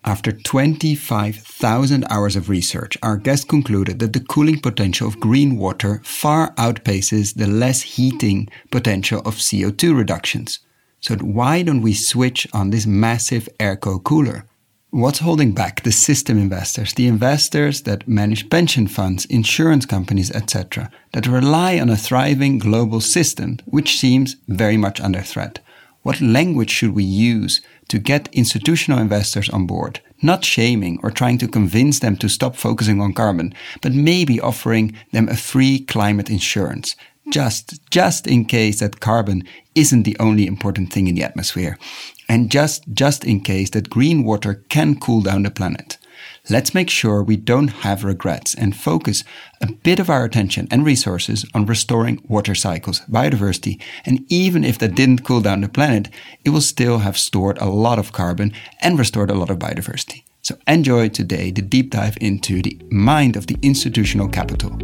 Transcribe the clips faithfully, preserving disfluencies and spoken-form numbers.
After twenty-five thousand hours of research, our guest concluded that the cooling potential of green water far outpaces the less heating potential of C O two reductions. So why don't we switch on this massive air-cooled cooler? What's holding back the system investors, the investors that manage pension funds, insurance companies, et cetera, that rely on a thriving global system, which seems very much under threat? What language should we use to get institutional investors on board? Not shaming or trying to convince them to stop focusing on carbon, but maybe offering them a free climate insurance, just, just in case that carbon isn't the only important thing in the atmosphere. And just, just in case that green water can cool down the planet. Let's make sure we don't have regrets and focus a bit of our attention and resources on restoring water cycles, biodiversity, and even if that didn't cool down the planet, it will still have stored a lot of carbon and restored a lot of biodiversity. So enjoy today the deep dive into the mind of the institutional capital.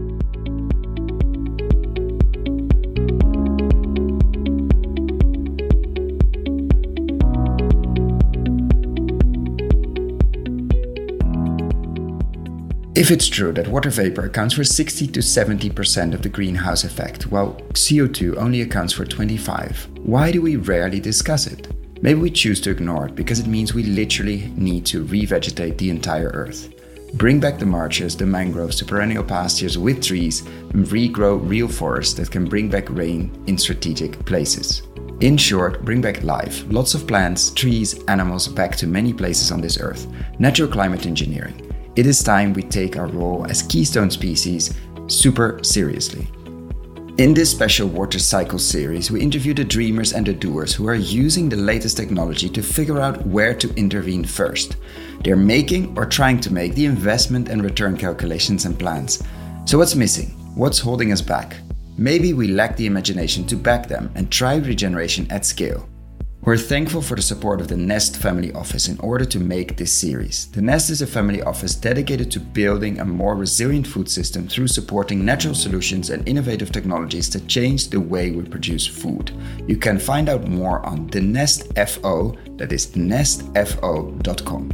If it's true that water vapor accounts for sixty to seventy percent of the greenhouse effect, while C O two only accounts for twenty-five, why do we rarely discuss it? Maybe we choose to ignore it because it means we literally need to revegetate the entire earth. Bring back the marshes, the mangroves, the perennial pastures with trees, and regrow real forests that can bring back rain in strategic places. In short, bring back life, lots of plants, trees, animals back to many places on this earth. Natural climate engineering. It is time we take our role as keystone species super seriously. In this special Water Cycle series, we interview the dreamers and the doers who are using the latest technology to figure out where to intervene first. They're making or trying to make the investment and return calculations and plans. So what's missing? What's holding us back? Maybe we lack the imagination to back them and try regeneration at scale. We're thankful for the support of the Nest Family Office in order to make this series. The Nest is a family office dedicated to building a more resilient food system through supporting natural solutions and innovative technologies that change the way we produce food. You can find out more on the Nest F O, that is nest f o dot com.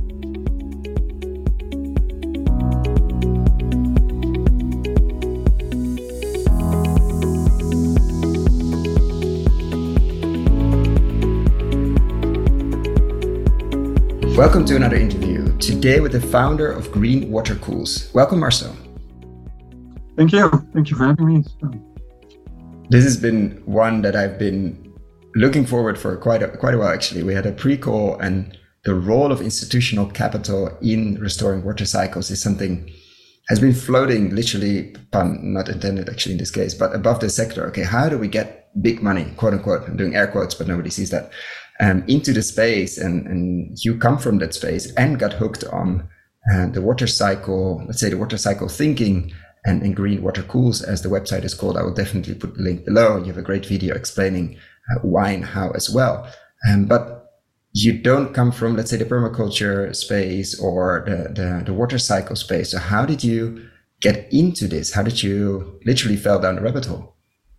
Welcome to another interview, today with the founder of Green Water Cools. Welcome, Marcel. Thank you. Thank you for having me. This has been one that I've been looking forward for quite a, quite a while, actually. We had a pre-call, and the role of institutional capital in restoring water cycles is something has been floating, literally, pun not intended actually in this case, but above the sector. Okay, how do we get big money, quote unquote? I'm doing air quotes, but nobody sees that. Um, into the space, and, and you come from that space and got hooked on uh, the water cycle, let's say the water cycle thinking, and, and Green Water Cools, as the website is called. I will definitely put the link below. You have a great video explaining uh, why and how as well. Um, but you don't come from, let's say, the permaculture space or the, the, the water cycle space. So how did you get into this? How did you literally fell down the rabbit hole?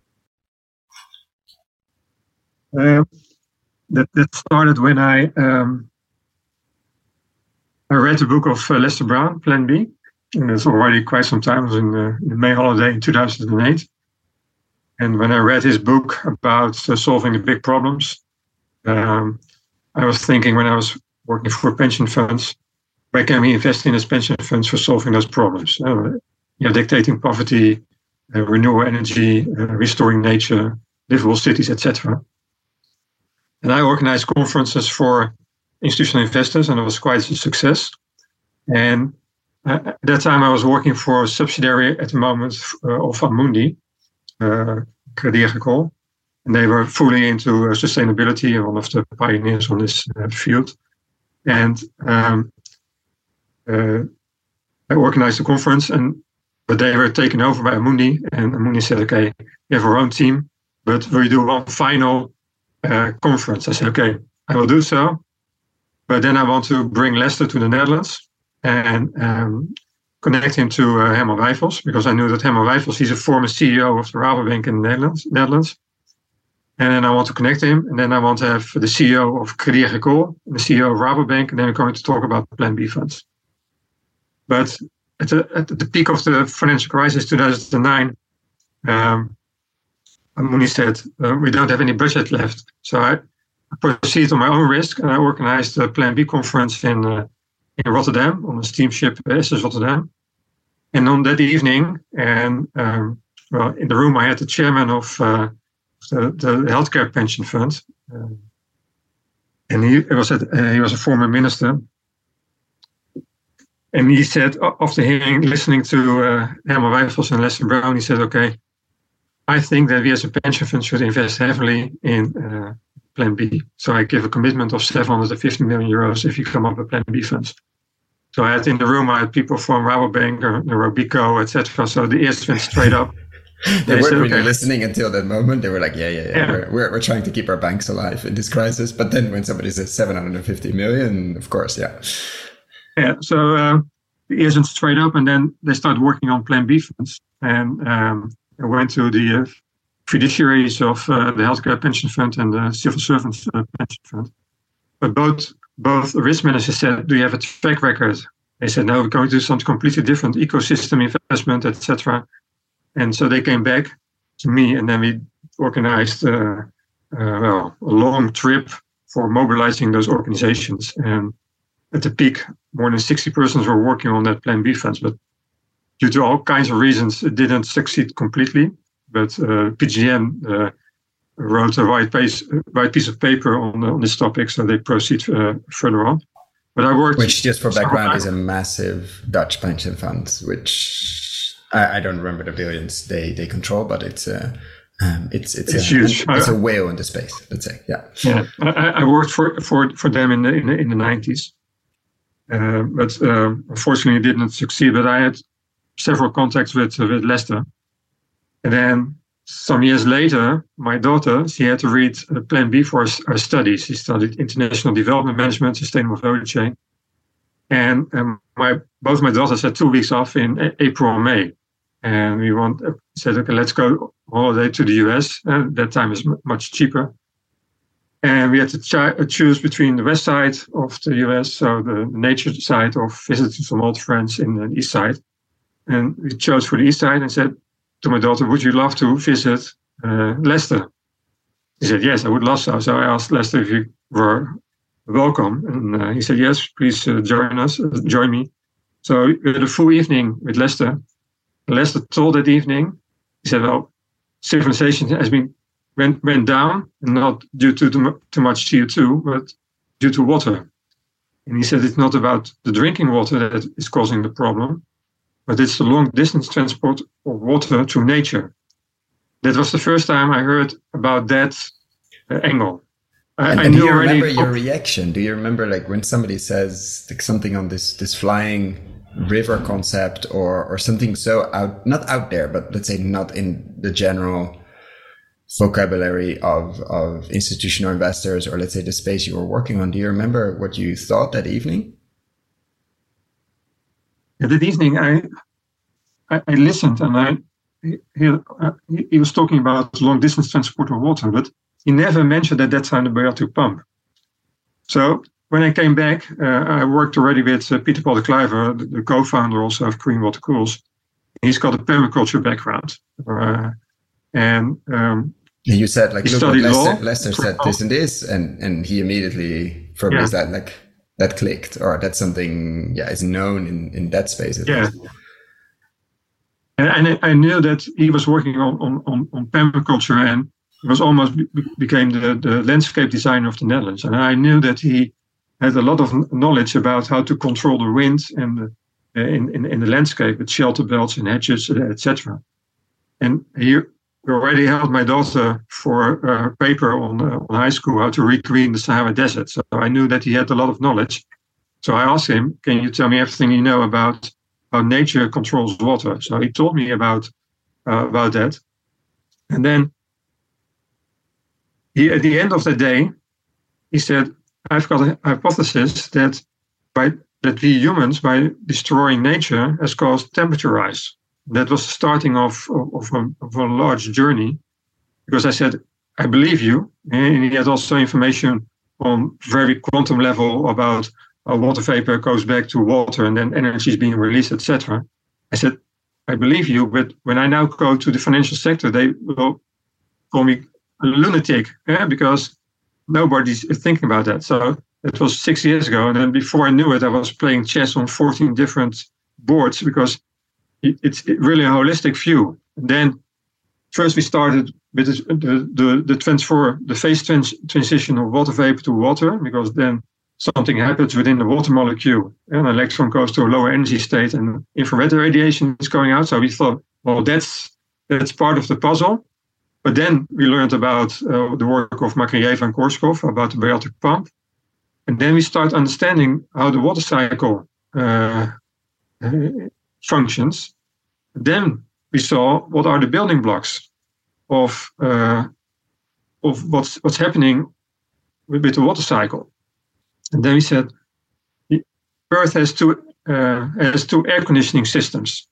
Um. That, that started when I um, I read the book of uh, Lester Brown, Plan B, and that's already quite some time. It was in the, in the May holiday in two thousand eight. And when I read his book about uh, solving the big problems, um, I was thinking, when I was working for pension funds, where can we invest in as pension funds for solving those problems? Uh, you know, dictating poverty, uh, renewable energy, uh, restoring nature, livable cities, et cetera. And I organized conferences for institutional investors, and it was quite a success. And uh, at that time, I was working for a subsidiary at the moment uh, of Amundi, uh, Crédit Agricole, and they were fully into uh, sustainability and one of the pioneers on this uh, field. And um, uh, I organized a conference, and but they were taken over by Amundi, and Amundi said, "Okay, we have our own team, but will you do one final Uh, conference?" I said, "Okay, I will do so, but then I want to bring Lester to the Netherlands and um, connect him to uh, Herman Wijfels, because I knew that Herman Wijfels, he's a former C E O of the Rabobank in the Netherlands, Netherlands, And then I want to connect him. And then I want to have the C E O of Crédit Agricole, the C E O of Rabobank, and then we're going to talk about Plan B funds. But at the, at the peak of the financial crisis, two thousand nine, um, Mooney said, uh, we don't have any budget left. So I, I proceeded on my own risk, and I organized a Plan B conference in uh, in Rotterdam on the steamship S S Rotterdam. And on that evening, and um, well, in the room I had the chairman of uh, the, the healthcare pension fund, uh, and he was at, uh, he was a former minister. And he said, after hearing, listening to uh, Herman Wijfels and Lester Brown, he said, "Okay, I think that we as a pension fund should invest heavily in uh, Plan B. So I give a commitment of seven hundred fifty million euros if you come up with Plan B funds." So I had in the room, I had people from Rabobank, or Robeco, et cetera. So the ears went straight up. they, they weren't said, really okay. listening until that moment. They were like, yeah, yeah, yeah. yeah. We're, we're, we're trying to keep our banks alive in this crisis. But then when somebody says seven hundred fifty million, of course, yeah. Yeah, so uh, the ears went straight up, and then they started working on Plan B funds. And um, I went to the uh, fiduciaries of uh, the healthcare pension fund and the civil servants uh, pension fund. But both both risk managers said, "Do you have a track record?" They said, "No, we're going to do something completely different, ecosystem investment, et cetera" And so they came back to me, and then we organized uh, uh, well, a long trip for mobilizing those organizations. And at the peak, more than sixty persons were working on that Plan B funds. But due to all kinds of reasons, it didn't succeed completely. But uh, P G M uh, wrote a white piece, white piece of paper on, on this topic, so they proceed uh, further on. But I worked... Which, just for background, is a massive Dutch pension fund, which I, I don't remember the billions they, they control, but it's a, um, it's, it's, it's a, huge. It's a whale in the space, let's say. Yeah, yeah. I, I worked for, for, for them in the, in the, in the nineties. Uh, but uh, unfortunately, it didn't succeed. But I had several contacts with, uh, with Lester. And then some years later, my daughter, she had to read uh, Plan B for her, her studies. She studied international development management, sustainable value chain. And um, my both my daughters had two weeks off in a- April and May. And we want, uh, said, okay, let's go holiday to the U S. Uh, that time is m- much cheaper. And we had to ch- choose between the west side of the U S, so the nature side, of visiting some old friends in the east side. And we chose for the east side and said to my daughter, "Would you love to visit uh, Lester?" He said, "Yes, I would love so." So I asked Lester if you were welcome. And uh, he said, "Yes, please uh, join us, uh, join me." So we had a full evening with Lester. Lester told that evening, he said, "Well, civilization has been went, went down, not due to too, too much C O two, but due to water." And he said, "It's not about the drinking water that is causing the problem, but it's the long distance transport of water through nature." That was the first time I heard about that uh, angle. I, and, I and knew do you already. remember your reaction? Do you remember, like, when somebody says like, something on this this flying river concept, or or something so out, not out there, but let's say not in the general vocabulary of of institutional investors, or let's say the space you were working on? Do you remember what you thought that evening? Yeah, that evening, I, I I listened, and I he, uh, he was talking about long distance transport of water, but he never mentioned at that time the biotic pump. So when I came back, uh, I worked already with uh, Peter Paul de Kluiver, the, the co-founder also of Green Water Cools. He's got a permaculture background, uh, and um, you said, like, he look what law. Lester, Lester said this and this, and and he immediately, for me, Yeah. is that like that clicked, or that's something, yeah, is known in in that space at Yeah. least. And, and I, I knew that he was working on on, on, on permaculture, and he was almost be, became the, the landscape designer of the Netherlands. And I knew that he had a lot of knowledge about how to control the wind and the, in, in in the landscape with shelter belts and hedges, et cetera. And he already helped my daughter for a paper on, uh, on high school, how to regreen the Sahara Desert. So I knew that he had a lot of knowledge. So I asked him, "Can you tell me everything you know about how nature controls water?" So he told me about uh, about that. And then he, at the end of the day, he said, "I've got a hypothesis that by that we humans, by destroying nature, has caused temperature rise." That was the starting of, of, of, a, of a large journey, because I said, I believe you. And he had also information on very quantum level about how water vapor goes back to water and then energy is being released, et cetera. I said, I believe you, but when I now go to the financial sector, they will call me a lunatic, yeah, because nobody's thinking about that. So it was six years ago. And then before I knew it, I was playing chess on fourteen different boards because it's really a holistic view. And then first we started with the, the, the transfer, the phase trans, transition of water vapor to water, because then something happens within the water molecule. An electron goes to a lower energy state and infrared radiation is going out. So we thought, well, that's that's part of the puzzle. But then we learned about uh, the work of Makarieva and Korshkov about the biotic pump. And then we start understanding how the water cycle uh, functions. Then we saw what are the building blocks of uh, of what's what's happening with, with the water cycle. And then we said, Earth has two uh, has two air conditioning systems,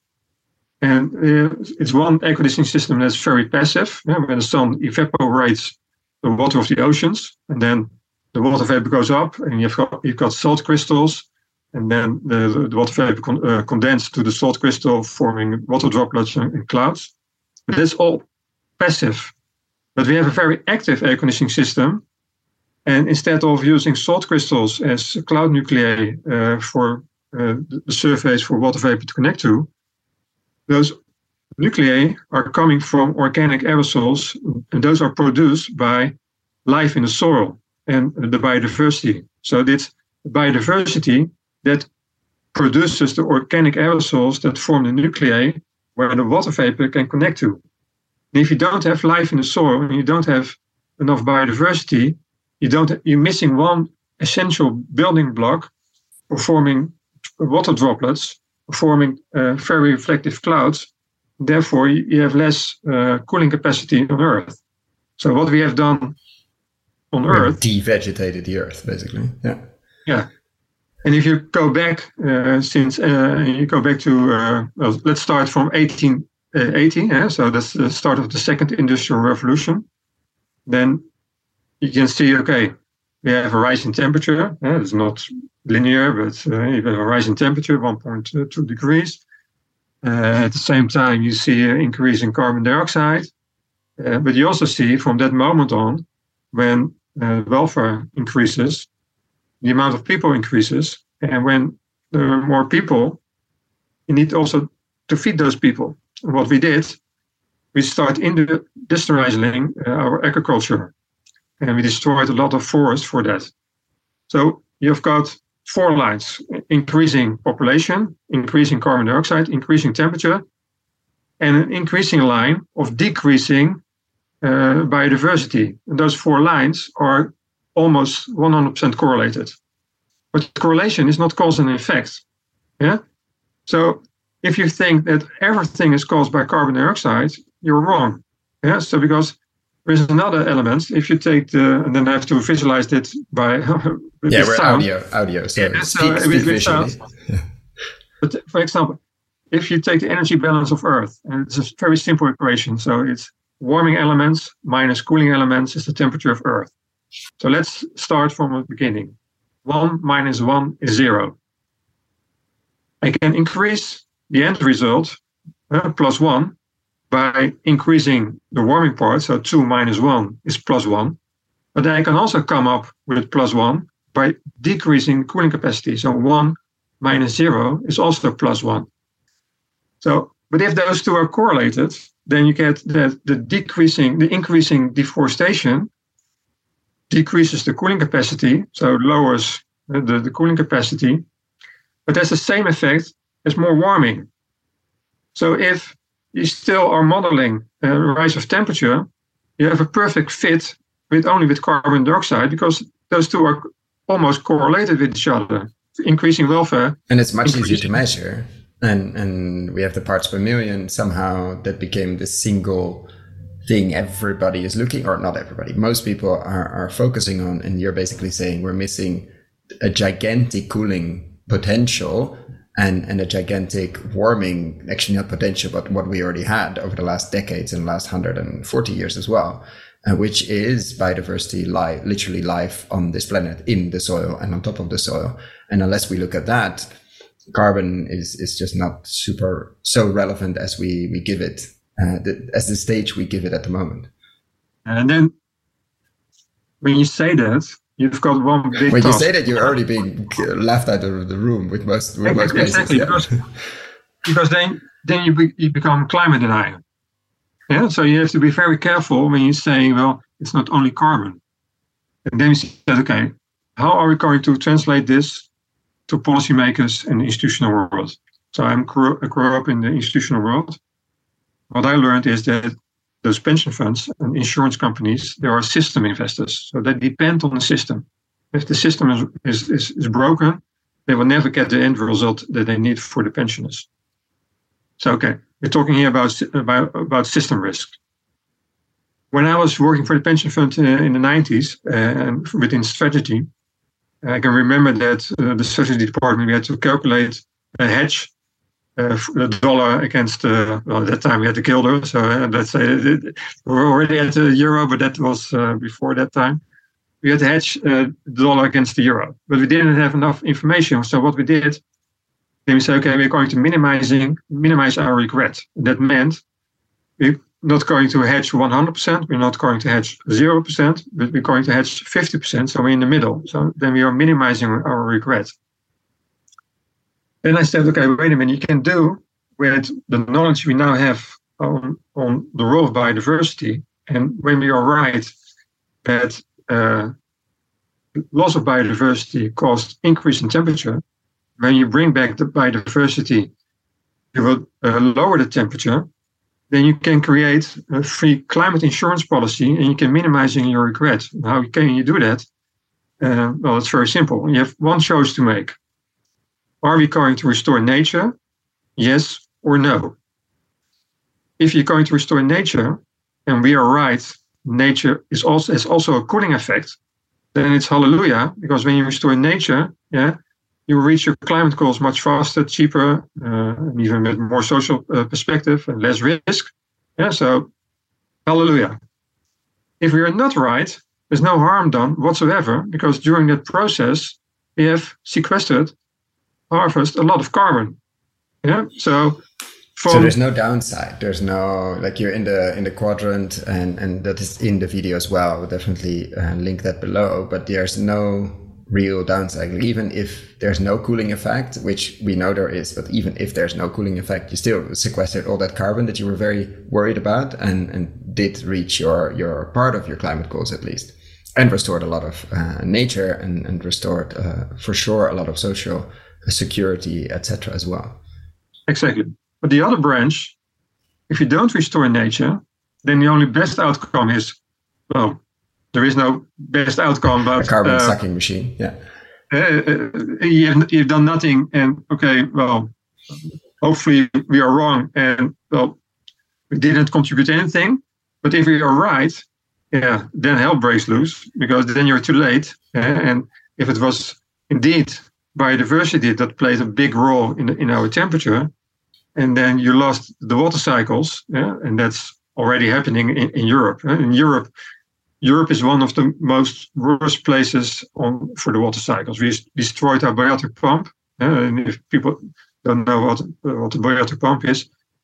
and uh, it's one air conditioning system that's very passive. Yeah, when the sun evaporates the water of the oceans, and then the water vapor goes up, and you've got you've got salt crystals, and then the, the water vapor con, uh, condenses to the salt crystal, forming water droplets and, and clouds. But that's all passive. But we have a very active air conditioning system. And instead of using salt crystals as cloud nuclei uh, for uh, the surface for water vapor to connect to, those nuclei are coming from organic aerosols, and those are produced by life in the soil and the biodiversity. So it's biodiversity that produces the organic aerosols that form the nuclei where the water vapor can connect to. And if you don't have life in the soil and you don't have enough biodiversity, You don't. You're missing one essential building block for forming water droplets, for forming uh, very reflective clouds. Therefore, you have less uh, cooling capacity on Earth. So what we have done on We've Earth, devegetated the Earth, basically. Yeah. Yeah. And if you go back, uh, since uh, you go back to, uh, well, let's start from eighteen eighty. Yeah? So that's the start of the second industrial revolution. Then you can see, okay, we have a rise in temperature. Uh, it's not linear, but uh, you have a rise in temperature, one point two degrees. Uh, at the same time, you see an increase in carbon dioxide. Uh, but you also see from that moment on, when uh, welfare increases, the amount of people increases. And when there are more people, you need also to feed those people. And what we did, we start industrializing uh, our agriculture. And we destroyed a lot of forest for that. So you've got four lines: increasing population, increasing carbon dioxide, increasing temperature, and an increasing line of decreasing uh, biodiversity. And those four lines are almost one hundred percent correlated. But correlation is not cause and effect. Yeah. So if you think that everything is caused by carbon dioxide, you're wrong. Yeah. So because there's another element. If you take the, and then I have to visualize it by with yeah, we're sound. audio, audio. So, yeah, speak, so speak with, with visually. sound. But for example, if you take the energy balance of Earth, and it's a very simple equation. So it's warming elements minus cooling elements is the temperature of Earth. So let's start from the beginning. One minus one is zero. I can increase the end result uh, plus one by increasing the warming part. So two minus one is plus one. But then I can also come up with plus one by decreasing cooling capacity. So one minus zero is also plus one. So, but if those two are correlated, then you get that the decreasing, the increasing deforestation decreases the cooling capacity, so it lowers the, the cooling capacity. But that's the same effect as more warming. So if you still are modeling a rise of temperature, you have a perfect fit with only with carbon dioxide, because those two are almost correlated with each other, increasing welfare. And it's much easier to measure. And and we have the parts per million somehow that became the single thing everybody is looking, or not everybody, most people are, are focusing on. And you're basically saying we're missing a gigantic cooling potential and, and a gigantic warming, actually not potential, but what we already had over the last decades and last one hundred forty years as well. uh, which is biodiversity, li- literally life on this planet, in the soil and on top of the soil. And unless we look at that, carbon is, is just not super so relevant as we, we give it, uh, the, as the stage we give it at the moment. And then when you say that, you've got one big When task. you say that, you're already being left out of the room with most, with most places. Exactly, Yeah. because, because then, then you, be, you become climate denier. Yeah, so you have to be very careful when you say, well, it's not only carbon. And then you said, okay, how are we going to translate this to policymakers and the institutional world? So I'm grew, I grew up in the institutional world. What I learned is that those pension funds and insurance companies, they are system investors. So they depend on the system. If the system is, is, is, is broken, they will never get the end result that they need for the pensioners. So, okay, we're talking here about, about, about system risk. When I was working for the pension fund uh, in the nineties, uh, and within strategy, I can remember that uh, the strategy department, we had to calculate a hedge, uh, the dollar against, uh, well, at that time we had the guilder. So uh, let's say it, it, we were already at the euro, but that was uh, before that time. We had to hedge uh, the dollar against the euro, but we didn't have enough information. So what we did, then we said, okay, we're going to minimizing, minimize our regret. That meant we're not going to hedge one hundred percent, we're not going to hedge zero percent, but we're going to hedge fifty percent, so we're in the middle. So then we are minimizing our regret. Then I said, okay, wait a minute, you can do with the knowledge we now have on, on the role of biodiversity, and when we are right that uh, loss of biodiversity caused increase in temperature, when you bring back the biodiversity, you will uh, lower the temperature, then you can create a free climate insurance policy and you can minimizing your regret. How can you do that? Uh, well, it's very simple. You have one choice to make. Are we going to restore nature? Yes or no? If you're going to restore nature, and we are right, nature is also has also a cooling effect, then it's hallelujah, because when you restore nature, yeah, you will reach your climate goals much faster, cheaper, uh, and even with more social uh, perspective and less risk. Yeah, so hallelujah. If we are not right, there's no harm done whatsoever, because during that process, we have sequestered, harvested a lot of carbon. Yeah, so from, so there's no downside. There's no, like, you're in the in the quadrant, and and that is in the video as well. We'll definitely uh, link that below. But there's no real downside. Like, even if there's no cooling effect, which we know there is, but even if there's no cooling effect, you still sequestered all that carbon that you were very worried about, and and did reach your your part of your climate goals at least, and restored a lot of uh, nature, and and restored uh, for sure a lot of social security, et cetera as well. Exactly. But the other branch, if you don't restore nature, then the only best outcome is, well, there is no best outcome, but a carbon uh, sucking machine. Yeah. Uh, you've, you've done nothing, and okay, well, hopefully we are wrong, and well, we didn't contribute anything. But if we are right, yeah, then hell breaks loose, because then you're too late. Uh, and if it was indeed biodiversity that played a big role in in our temperature, and then you lost the water cycles, yeah, and that's already happening in, in Europe. Uh, in Europe. Europe is one of the most worst places on for the water cycles. We destroyed our biotic pump. Uh, and if people don't know what, what the biotic pump is,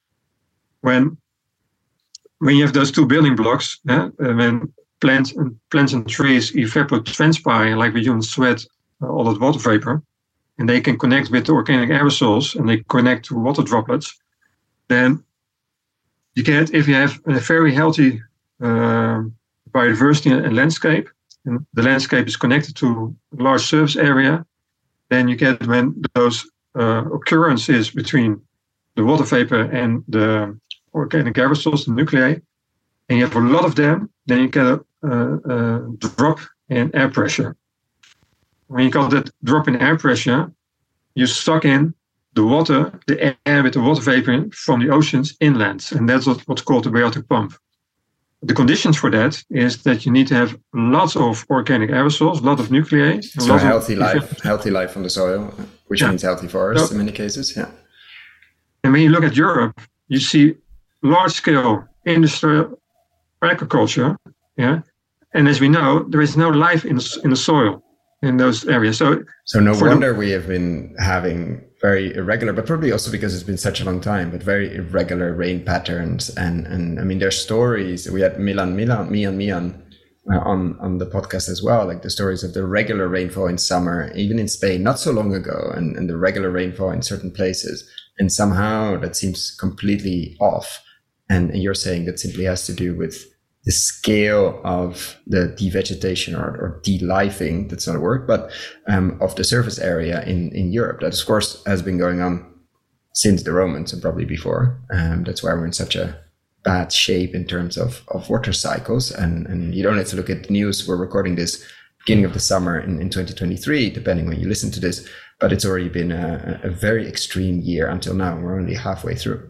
when when you have those two building blocks, uh, when plants and plants and trees evapotranspire, like we humans sweat uh, all that water vapor, and they can connect with the organic aerosols and they connect to water droplets, then you get, if you have a very healthy uh, biodiversity and landscape, and the landscape is connected to a large surface area, then you get, when those uh, occurrences between the water vapor and the organic aerosols, the nuclei, and you have a lot of them, then you get a, a, a drop in air pressure. When you got that drop in air pressure, you suck in the water, the air with the water vapor from the oceans inland, and that's what, what's called the biotic pump. The conditions for that is that you need to have lots of organic aerosols, a lot of nuclei. So a healthy life, healthy life on the soil, which yeah. means healthy forests so, in many cases. Yeah. And when you look at Europe, you see large-scale industrial agriculture, Yeah, and as we know, there is no life in in the soil in those areas. So, so no wonder the, we have been having very irregular, but probably also because it's been such a long time, but very irregular rain patterns. And and I mean, there's stories. We had Milan Milan Mian Mian uh, on on the podcast as well, like the stories of the regular rainfall in summer, even in Spain, not so long ago, and, and the regular rainfall in certain places. And somehow that seems completely off. And you're saying that simply has to do with the scale of the devegetation or, or de-lifing, that's not a word, but um, of the surface area in, in Europe. That, of course, has been going on since the Romans and probably before. Um, that's why we're in such a bad shape in terms of, of water cycles. And, and you don't have to look at the news. We're recording this beginning of the summer in, in twenty twenty-three, depending when you listen to this. But it's already been a, a very extreme year until now. We're only halfway through.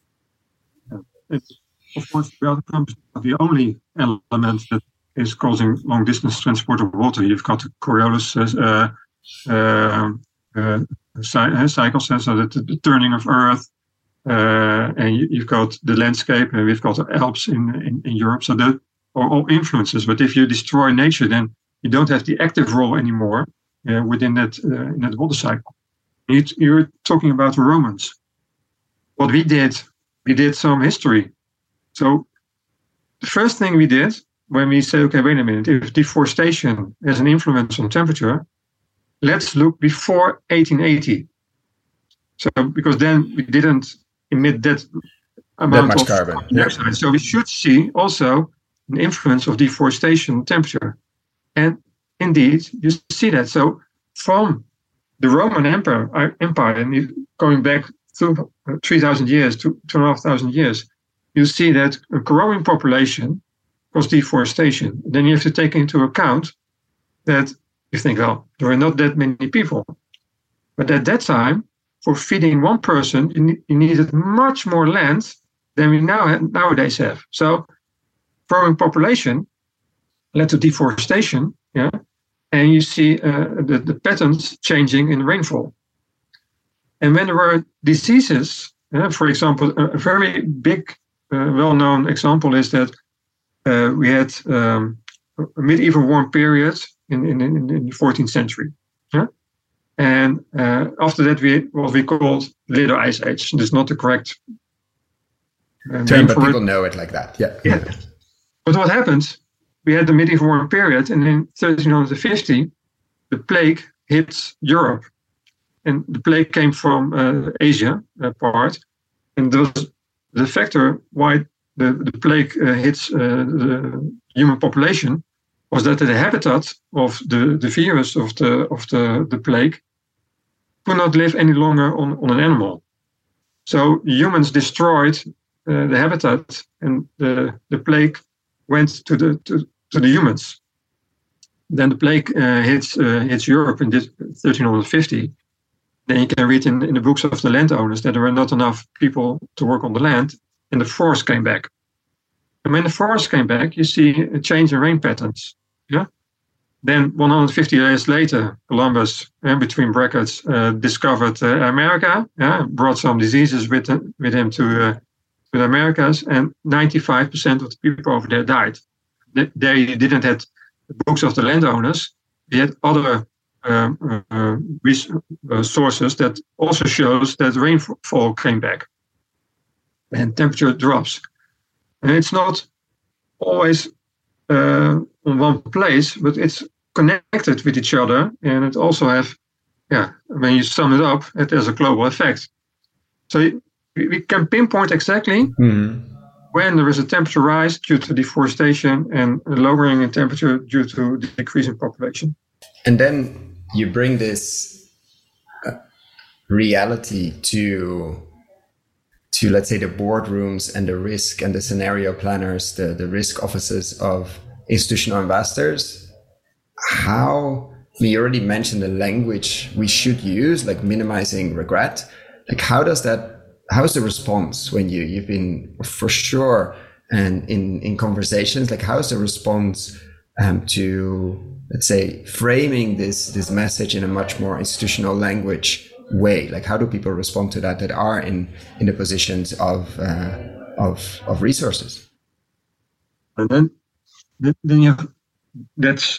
It's, of course, weather pumps are the only element that is causing long distance transport of water. You've got the Coriolis uh, uh, uh, cy- cycles, so the, the turning of Earth, uh, and you, you've got the landscape, and we've got the Alps in, in, in Europe. So that are all influences. But if you destroy nature, then you don't have the active role anymore uh, within that uh, in that water cycle. You, you're talking about the Romans. What we did. We did some history. So the first thing we did when we said, okay, wait a minute, if deforestation has an influence on temperature, let's look before eighteen eighty. So because then we didn't emit that amount that much of carbon. dioxide. Yeah. So we should see also an influence of deforestation on temperature. And indeed, you see that. So from the Roman Empire, Empire and going back through three thousand years, to two and a half thousand years, you see that a growing population caused deforestation. Then you have to take into account that you think, well, there are not that many people. But at that time, for feeding one person, you, ne- you needed much more land than we now have, nowadays have. So growing population led to deforestation, yeah, and you see uh, the, the patterns changing in rainfall. And when there were diseases, uh, for example, a, a very big, uh, well-known example is that uh, we had um, a medieval warm period in, in, in, in the fourteenth century. Yeah? And uh, after that, we what we called Little Ice Age. This is not the correct uh, term, but people it. know it like that. Yeah. yeah. But what happened? We had the medieval warm period, and in thirteen fifty, the plague hit Europe. And the plague came from uh, Asia uh, part, and those, the factor why the, the plague uh, hits uh, the human population was that the habitat of the, the virus of the of the, the plague could not live any longer on, on an animal. So humans destroyed uh, the habitat, and the, the plague went to the to, to the humans. Then the plague uh, hits uh, hits Europe in this thirteen fifty. Then you can read in, in the books of the landowners that there were not enough people to work on the land, and the forest came back. And when the forest came back, you see a change in rain patterns. Yeah. Then one hundred fifty years later, Columbus, uh, between brackets, uh, discovered uh, America. Yeah, brought some diseases with uh, with him to uh, to the Americas, and ninety-five percent of the people over there died. They didn't have the books of the landowners. They had other Um, uh, res- uh, sources that also shows that rainfall came back and temperature drops. And it's not always uh, on one place, but it's connected with each other, and it also have, yeah, when you sum it up, it has a global effect. So we, we can pinpoint exactly mm-hmm. when there is a temperature rise due to deforestation and a lowering in temperature due to the decrease in population. And then you bring this uh, reality to, to, let's say, the boardrooms and the risk and the scenario planners, the, the risk offices of institutional investors. How, we already mentioned the language we should use, like minimizing regret. Like, how does that, how's the response when you, you've been for sure, and in, in conversations, like how's the response um, to, let's say, framing this this message in a much more institutional language way? Like, how do people respond to that that are in in the positions of uh, of of resources? And then then you have, that's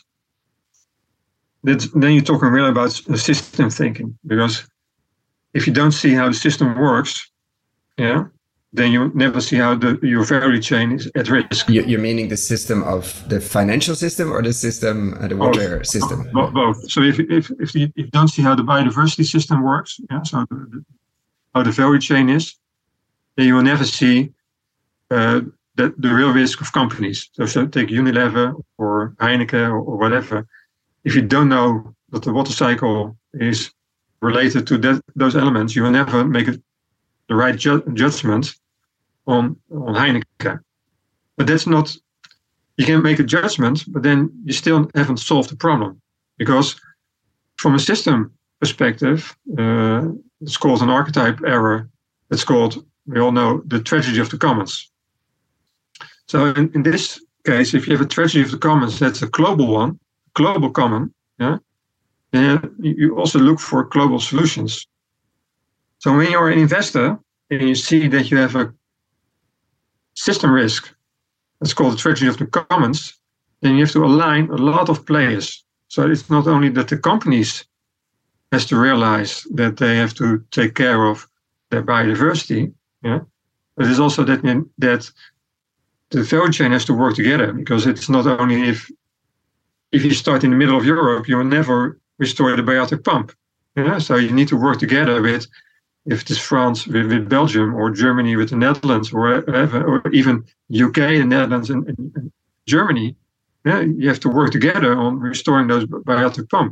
that's then you're talking really about system thinking, because if you don't see how the system works, yeah, then you never see how the your value chain is at risk. You're meaning the system of the financial system or the system, uh, the water both, system? Both. both. So if if if you, if you don't see how the biodiversity system works, yeah, so the, the, how the value chain is, then you will never see uh, the the real risk of companies. So, so take Unilever or Heineken or, or whatever. If you don't know that the water cycle is related to that, those elements, you will never make it the right ju- judgment on, on Heineken. But that's not, you can make a judgment, but then you still haven't solved the problem. Because from a system perspective, uh, it's called an archetype error. It's called, we all know, the tragedy of the commons. So in, in this case, if you have a tragedy of the commons, that's a global one, global common, yeah, then you also look for global solutions. So when you're an investor and you see that you have a system risk, that's called the tragedy of the commons, then you have to align a lot of players. So it's not only that the companies has to realize that they have to take care of their biodiversity, yeah, but it's also that that the value chain has to work together, because it's not only if if you start in the middle of Europe, you will never restore the biotic pump. Yeah? So you need to work together with, if it is France with, with Belgium, or Germany with the Netherlands, or whatever, or even U K, the Netherlands, and, and, and Germany. Yeah? You have to work together on restoring those biotic pump.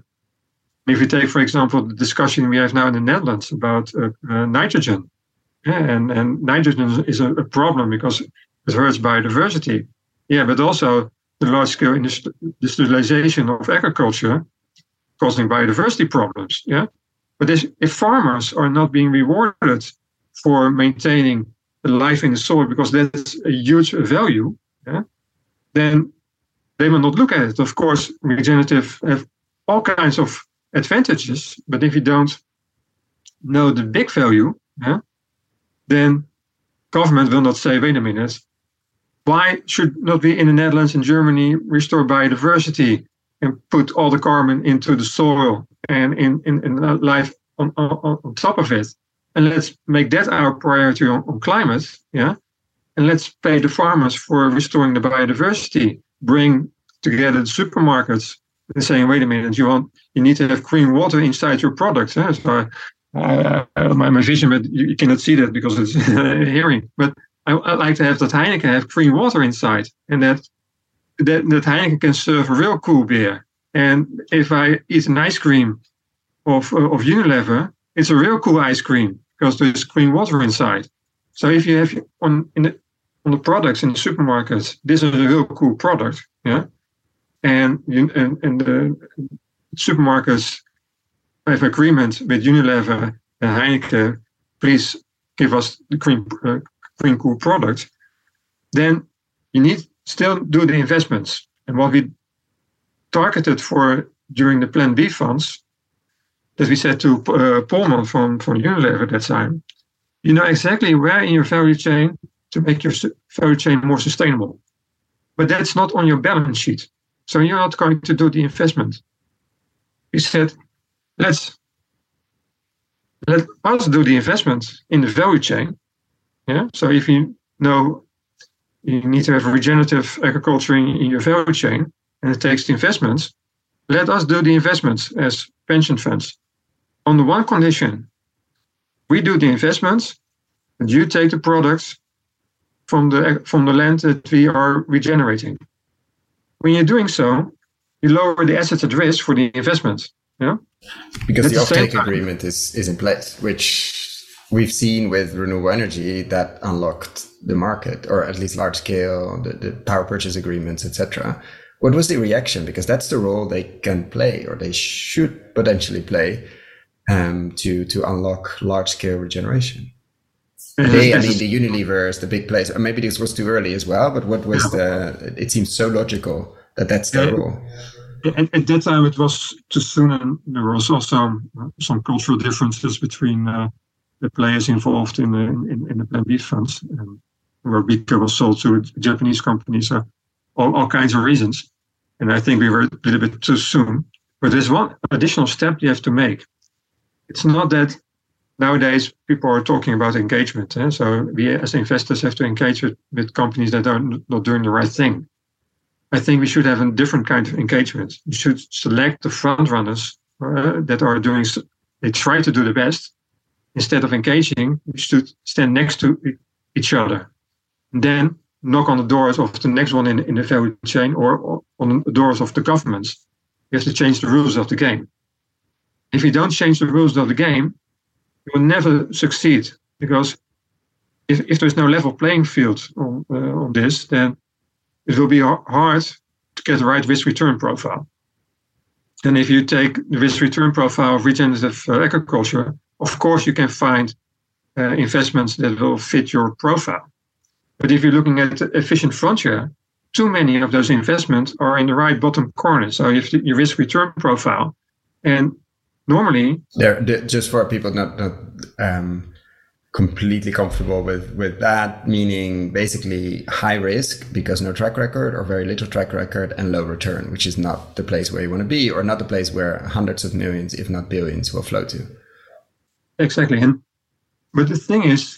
If you take, for example, the discussion we have now in the Netherlands about uh, uh, nitrogen, yeah? and, and nitrogen is a, a problem because it hurts biodiversity. Yeah, but also the large-scale industrialization of agriculture causing biodiversity problems. Yeah, but this, if farmers are not being rewarded for maintaining the life in the soil, because that's a huge value, yeah, then they will not look at it. Of course, regenerative have all kinds of advantages, but if you don't know the big value, yeah, then government will not say, wait a minute, why should not we in the Netherlands and Germany restore biodiversity and put all the carbon into the soil and in, in, in life on, on, on top of it? And let's make that our priority on, on climate, yeah? And let's pay the farmers for restoring the biodiversity, bring together the supermarkets and saying, wait a minute, you want, you need to have clean water inside your products. Huh? So I, I, my, my vision, but you, you cannot see that because it's hearing, but I, I like to have that Heineken have clean water inside, and that, that that Heineken can serve a real cool beer. And if I eat an ice cream of of Unilever, it's a real cool ice cream because there's clean water inside. So if you have on in the on the products in the supermarkets, this is a real cool product, yeah. And you, and, and the supermarkets have agreement with Unilever and Heineken. Please give us the clean. Uh, clean, cool product, then you need still do the investments. And what we targeted for during the Plan B funds, that we said to uh, Polman from, from Unilever at that time, you know exactly where in your value chain to make your value chain more sustainable. But that's not on your balance sheet. So you're not going to do the investment. We said, let's let us do the investment in the value chain. Yeah. So if you know you need to have regenerative agriculture in, in your value chain, and it takes the investments, let us do the investments as pension funds. On the one condition, we do the investments, and you take the products from the from the land that we are regenerating. When you're doing so, you lower the assets at risk for the investment. Yeah. Because the offtake agreement is, is in place, which we've seen with renewable energy that unlocked the market, or at least large scale, the, the power purchase agreements, et cetera. What was the reaction? Because that's the role they can play, or they should potentially play, um, to to unlock large scale regeneration. They, I mean, the Unilevers, the big players. Maybe this was too early as well, but what was the? It seems so logical that that's their yeah. role. At, at that time, it was too soon, and there was also some cultural differences between uh, the players involved in the in, in the Plan B funds, and where Bika was sold to a Japanese company. So all, all kinds of reasons. And I think we were a little bit too soon. But there's one additional step you have to make. It's not that nowadays people are talking about engagement. Eh? So we as investors have to engage with, with companies that are not doing the right thing. I think we should have a different kind of engagement. We should select the front runners uh, that are doing, they try to do the best. Instead of engaging, we should stand next to each other. And then knock on the doors of the next one in, in the value chain, or, or on the doors of the governments. You have to change the rules of the game. If you don't change the rules of the game, you will never succeed. Because if, if there's no level playing field on, uh, on this, then it will be hard to get the right risk-return profile. And if you take the risk-return profile of regenerative uh, agriculture, of course you can find uh, investments that will fit your profile. But if you're looking at the efficient frontier, too many of those investments are in the right bottom corner. So you have the, your risk-return profile. And normally... They're, they're, just for people not, not um, completely comfortable with, with that, meaning basically high risk because no track record or very little track record and low return, which is not the place where you want to be, or not the place where hundreds of millions, if not billions, will flow to. Exactly. And but the thing is,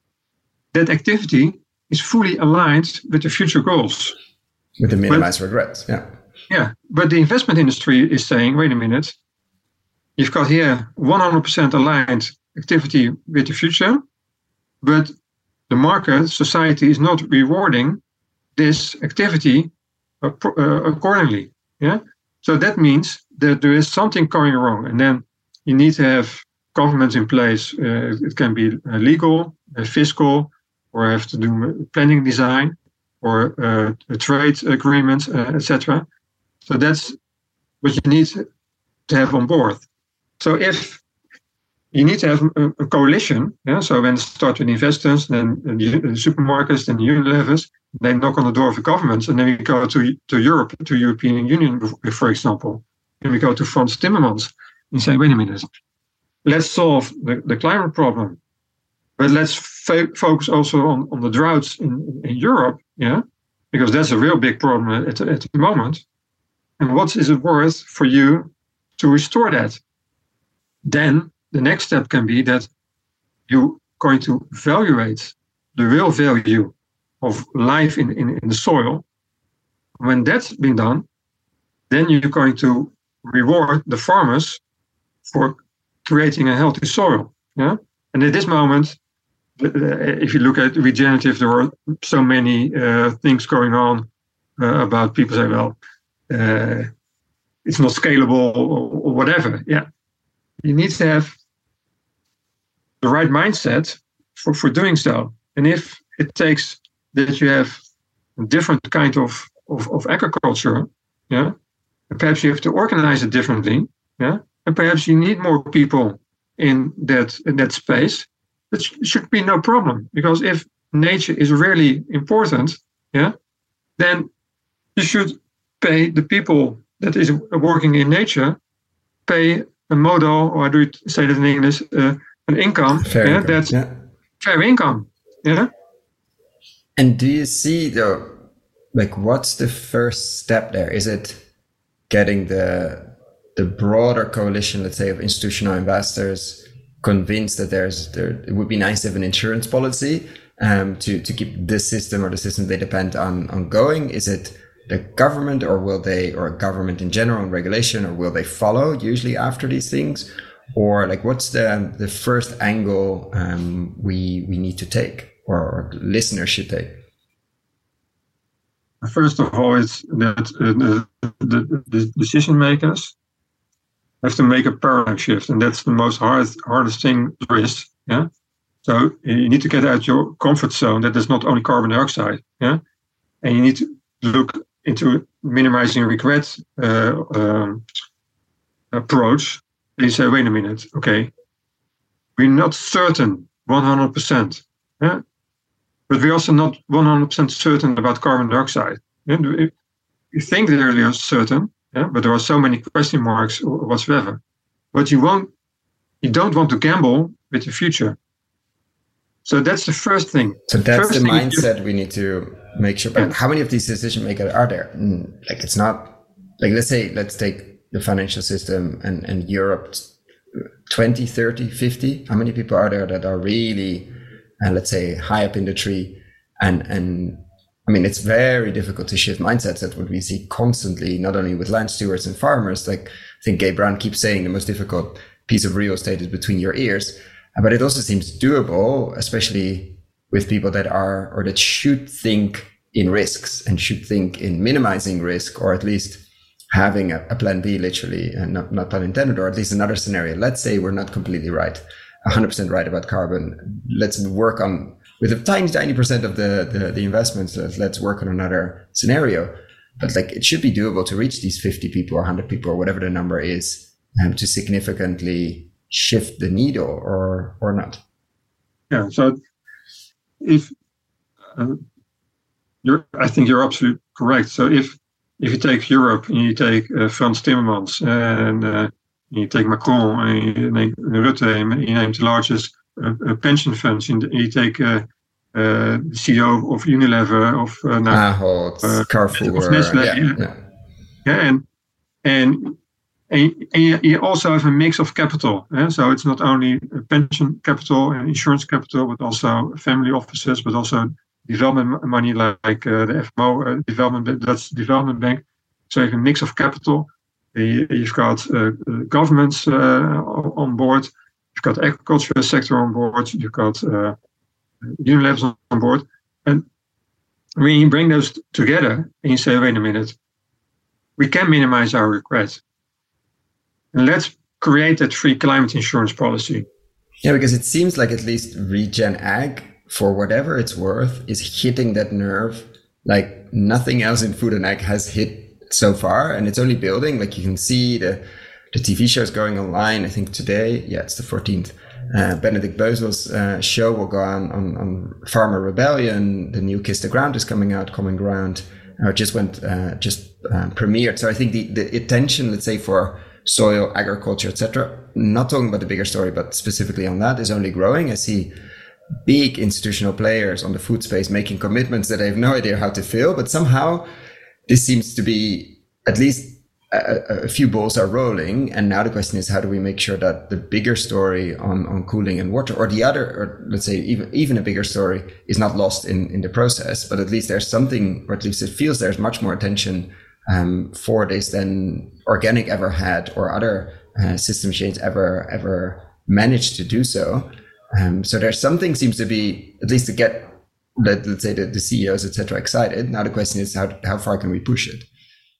that activity is fully aligned with the future goals. With the minimized regrets, yeah. Yeah, but the investment industry is saying, wait a minute, you've got here one hundred percent aligned activity with the future, but the market, society is not rewarding this activity uh, accordingly. Yeah, so that means that there is something going wrong, and then you need to have governments in place. Uh, it can be uh, legal, uh, fiscal, or have to do planning design, or uh, trade agreements, uh, et cetera. So that's what you need to have on board. So if you need to have a, a coalition, yeah, so when it starts with investors, then the, the supermarkets, then the Unilevers, they knock on the door of the governments, and then we go to, to Europe, to European Union, for example, and we go to Frans Timmermans and say, wait a minute, let's solve the, the climate problem, but let's fo- focus also on, on the droughts in, in Europe, yeah, because that's a real big problem at, at the moment. And what is it worth for you to restore that? Then the next step can be that you're going to evaluate the real value of life in, in, in the soil. When that's been done, then you're going to reward the farmers for creating a healthy soil. Yeah, and at this moment, if you look at regenerative, there are so many uh, things going on uh, about people say, well, uh, it's not scalable or, or whatever. Yeah, you need to have the right mindset for, for doing so. And if it takes that you have a different kind of, of, of agriculture, yeah, and perhaps you have to organize it differently, yeah, and perhaps you need more people in that in that space. That sh- should be no problem, because if nature is really important, yeah, then you should pay the people that is working in nature, pay a modal, or how do you say that in English, uh, an income, fair yeah, income. that's Yeah. fair income, yeah. And do you see the, like, what's the first step there? Is it getting the the broader coalition, let's say, of institutional investors convinced that there's there it would be nice to have an insurance policy um, to to keep this system or the system they depend on on going? Is it the government, or will they, or government in general and regulation, or will they follow usually after these things? Or like, what's the the first angle um, we we need to take, or, or listeners should take? First of all, it's that uh, the, the, the decision makers have to make a paradigm shift, and that's the most hard, hardest thing there is. Yeah, so you need to get out your comfort zone. That is not only carbon dioxide. Yeah, and you need to look into minimizing regret uh, um, approach. And you say, wait a minute, okay, we're not certain one hundred percent. Yeah, but we're also not one hundred percent certain about carbon dioxide. Yeah? You think that they are certain. Yeah, but there are so many question marks whatsoever. But you won't, you don't want to gamble with the future. So that's the first thing. So that's first the mindset you... we need to make sure. But how many of these decision makers are there? Like, it's not like, let's say, let's take the financial system and, and Europe, twenty, thirty, fifty. How many people are there that are really, uh, let's say, high up in the tree? And, and I mean, it's very difficult to shift mindsets. That's what we see constantly, not only with land stewards and farmers. Like, I think Gabe Brown keeps saying the most difficult piece of real estate is between your ears. But it also seems doable, especially with people that are, or that should think in risks and should think in minimizing risk, or at least having a, a plan B, literally, and not, not pun intended, or at least another scenario. Let's say we're not completely right, one hundred percent right about carbon. Let's work on, with a tiny, tiny percent of the, the, the investments, let's work on another scenario. But like, it should be doable to reach these fifty people or one hundred people or whatever the number is, um, to significantly shift the needle, or or not. Yeah, so if uh, you're, I think you're absolutely correct. So if if you take Europe and you take uh, Frans Timmermans and uh, you take Macron and you name Rutte and you name the largest uh, uh, pension funds, and you take uh, uh, the C E O of Unilever, of uh, Ahold, uh, Carrefour, of Nestlé, yeah, yeah. yeah. yeah, and and. And you also have a mix of capital. Eh? So it's not only pension capital and insurance capital, but also family offices, but also development money like uh, the F M O, uh, development, that's development bank. So you have a mix of capital. You've got uh, governments uh, on board. You've got agricultural sector on board. You've got uh, Unilever on board. And when you bring those together and you say, wait a minute, we can minimize our regret. And let's create that free climate insurance policy. Yeah, because it seems like at least Regen Ag, for whatever it's worth, is hitting that nerve like nothing else in food and ag has hit so far. And it's only building. Like, you can see the, the T V shows going online. I think today, yeah, it's the fourteenth. Uh, Benedict Beusel's uh, show will go on, on on Farmer Rebellion. The new Kiss the Ground is coming out, Common Ground, or just went, uh, just uh, premiered. So I think the, the attention, let's say, for soil, agriculture, et cetera. Not talking about the bigger story, but specifically on that, is only growing. I see big institutional players on the food space making commitments that I have no idea how to fill, but somehow this seems to be, at least a, a few balls are rolling. And now the question is, how do we make sure that the bigger story on, on cooling and water, or the other, or let's say even, even a bigger story, is not lost in, in the process, but at least there's something, or at least it feels there's much more attention Um, for this than organic ever had, or other uh, system change ever ever managed to do so. Um, so there's something seems to be, at least to get, let, let's say, the, the C E Os, et cetera, excited. Now the question is, how how far can we push it?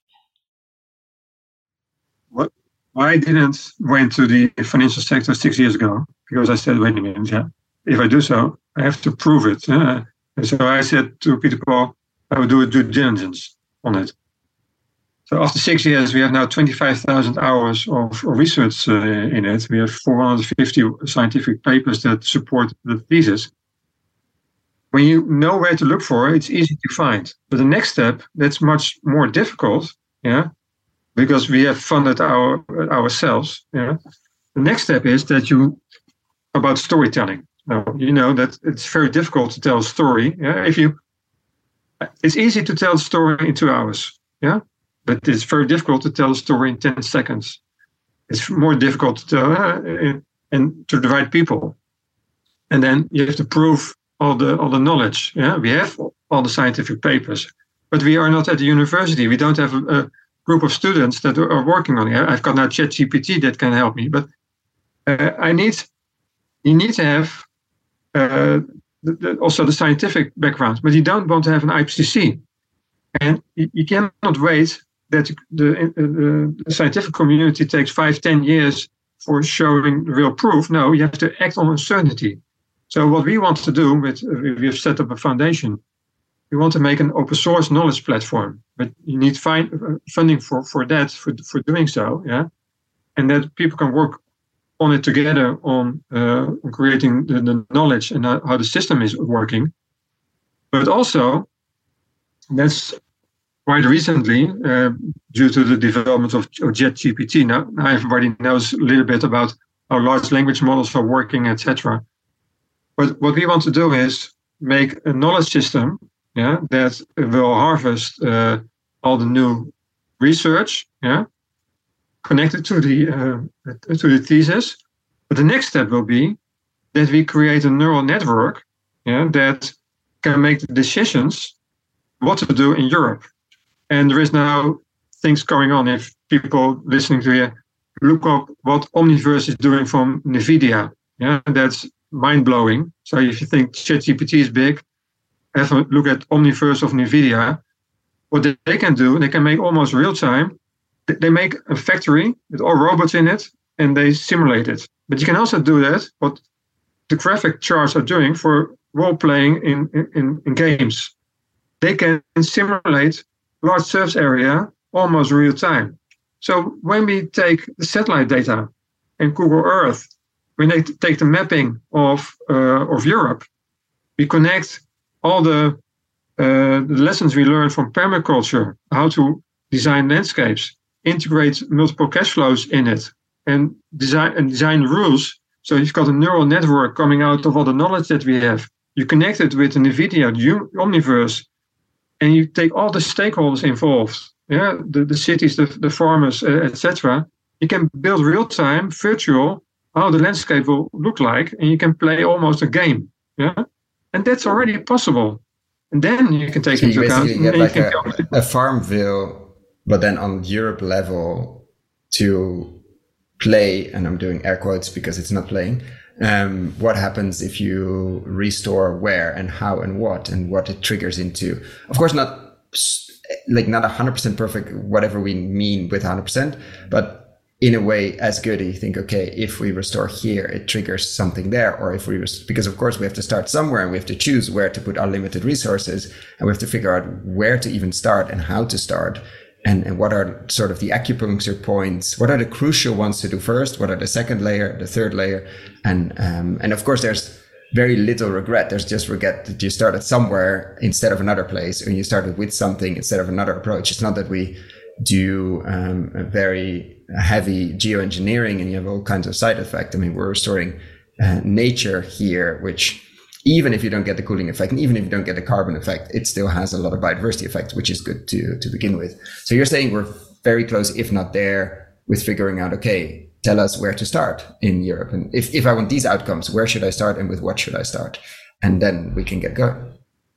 What I didn't went to the financial sector six years ago because I said, wait a minute, yeah, if I do so, I have to prove it. Uh, and so I said to Peter Paul, I would do a due diligence on it. So after six years, we have now twenty-five thousand hours of research uh, in it. We have four hundred fifty scientific papers that support the thesis. When you know where to look for, it's easy to find. But the next step, that's much more difficult, yeah, because we have funded our ourselves. Yeah. The next step is that you, about storytelling. Now, you know that it's very difficult to tell a story. Yeah. If you, it's easy to tell a story in two hours. Yeah. But it's very difficult to tell a story in ten seconds. It's more difficult to tell uh, and to the right people. And then you have to prove all the all the knowledge. Yeah, we have all the scientific papers, but we are not at the university. We don't have a, a group of students that are working on it. I've got now ChatGPT that can help me, but uh, I need you need to have uh, the, the, also the scientific background. But you don't want to have an I P C C, and you, you cannot wait that the, uh, the scientific community takes five, ten years for showing real proof. No, you have to act on uncertainty. So what we want to do, with we have set up a foundation. We want to make an open source knowledge platform, but you need find, uh, funding for, for that, for for doing so, yeah, and that people can work on it together on, uh, on creating the, the knowledge and how the system is working. But also, that's quite recently, uh, due to the development of, of ChatGPT, now, now everybody knows a little bit about how large language models are working, et cetera. But what we want to do is make a knowledge system, yeah, that will harvest uh, all the new research, yeah, connected to the uh, to the thesis. But the next step will be that we create a neural network, yeah, that can make the decisions what to do in Europe. And there is now things going on. If people listening to you look up what Omniverse is doing from NVIDIA, yeah, that's mind blowing. So if you think ChatGPT is big, have a look at Omniverse of NVIDIA. What they can do, they can make almost real time. They make a factory with all robots in it, and they simulate it. But you can also do that, what the graphic charts are doing for role playing in, in, in games. They can simulate large surface area almost real time. So when we take the satellite data and Google Earth, when they take the mapping of uh, of Europe, we connect all the, uh, the lessons we learned from permaculture, how to design landscapes, integrate multiple cash flows in it, and design and design rules. So you've got a neural network coming out of all the knowledge that we have. You connect it with NVIDIA, the Omniverse, and you take all the stakeholders involved, yeah, the, the cities, the, the farmers, uh, et cetera. You can build real-time, virtual, how the landscape will look like, and you can play almost a game, yeah. And that's already possible. And then you can take so into you account. basically get like a, a Farmville, but then on Europe level to play, and I'm doing air quotes because it's not playing, um, what happens if you restore where and how and what and what it triggers into. Of course, not like not one hundred percent perfect, whatever we mean with one hundred percent, but in a way as good. You think, okay, if we restore here, it triggers something there. Or if we, rest- because of course we have to start somewhere and we have to choose where to put our limited resources, and we have to figure out where to even start and how to start. And, and what are sort of the acupuncture points? What are the crucial ones to do first? What are the second layer, the third layer? And, um, and of course there's very little regret. There's just regret that you started somewhere instead of another place, or you started with something instead of another approach. It's not that we do um, a very heavy geoengineering and you have all kinds of side effects. I mean, we're restoring uh, nature here, which even if you don't get the cooling effect, and even if you don't get the carbon effect, it still has a lot of biodiversity effects, which is good to, to begin with. So you're saying we're very close, if not there, with figuring out, okay, tell us where to start in Europe. And if, if I want these outcomes, where should I start and with what should I start? And then we can get going.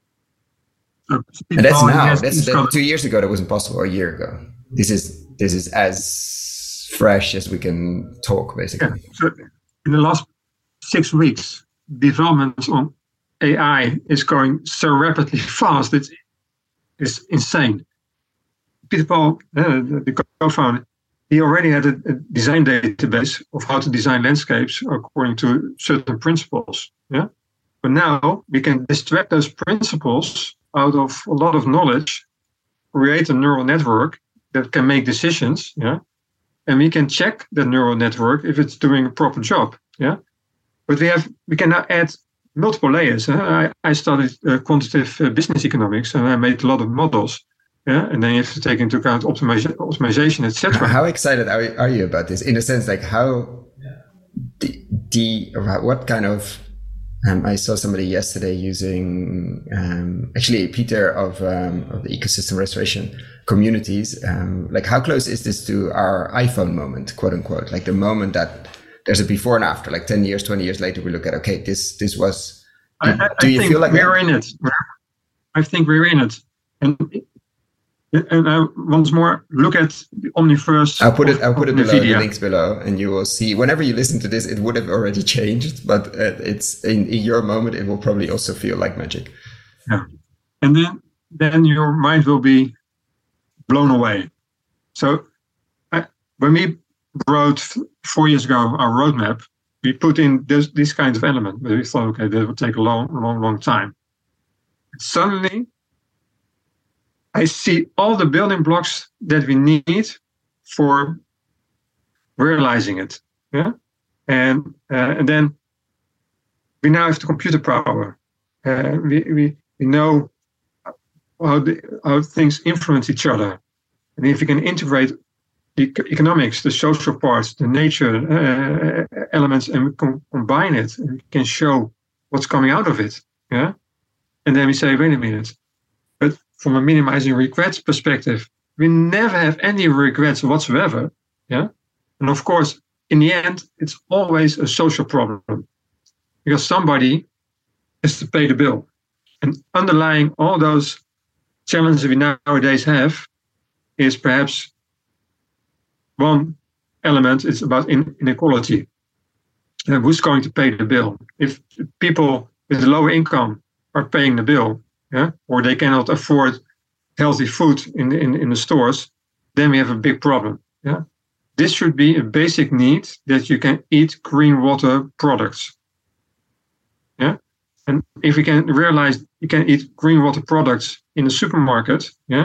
So and that's now. That's that, two years ago. That wasn't possible. Or a year ago. This is this is as fresh as we can talk, basically. Yeah. So in the last six weeks, developments on A I is going so rapidly fast. It's it's insane. Peter Paul, uh, the co-founder, he already had a, a design database of how to design landscapes according to certain principles. Yeah, but now we can extract those principles out of a lot of knowledge, create a neural network that can make decisions, yeah, and we can check the neural network if it's doing a proper job, yeah. But we have we can now add multiple layers. Huh? I I studied uh, quantitative uh, business economics, and I made a lot of models, yeah, and then you have to take into account optimization, optimization, et cetera. How excited are you, are you about this? In a sense, like how the, the or what kind of Um, I saw somebody yesterday using, um, actually Peter of, um, of the ecosystem restoration communities. Um, like how close is this to our iPhone moment, quote unquote? Like the moment that there's a before and after, like ten years, twenty years later, we look at, okay, this, this was, do, I, I, do you I feel like we're that? in it? I think we're in it. And, and I once more look at the Omniverse. I'll put it, I'll put it below, NVIDIA. the links below, and you will see whenever you listen to this, it would have already changed, but uh, it's in, in your moment, it will probably also feel like magic. Yeah. And then, then your mind will be blown away. So I, when we wrote four years ago our roadmap, we put in this, these kinds of elements, but we thought, okay, that would take a long, long, long time. And suddenly, I see all the building blocks that we need for realizing it. Yeah, and uh, and then we now have the computer power. Uh, we we we know how the, how things influence each other, and if you can integrate the economics, the social parts, the nature uh, elements, and we can combine it, and we can show what's coming out of it. Yeah, and then we say, wait a minute. from a minimizing regrets perspective, we never have any regrets whatsoever. Yeah. And of course, in the end, it's always a social problem because somebody has to pay the bill. And underlying all those challenges we nowadays have is perhaps one element. It's about inequality. Uh, who's going to pay the bill? If people with lower income are paying the bill, yeah, or they cannot afford healthy food in, in, in the stores, then we have a big problem. Yeah, this should be a basic need that you can eat green water products. Yeah, and if we can realize you can eat green water products in the supermarket, yeah,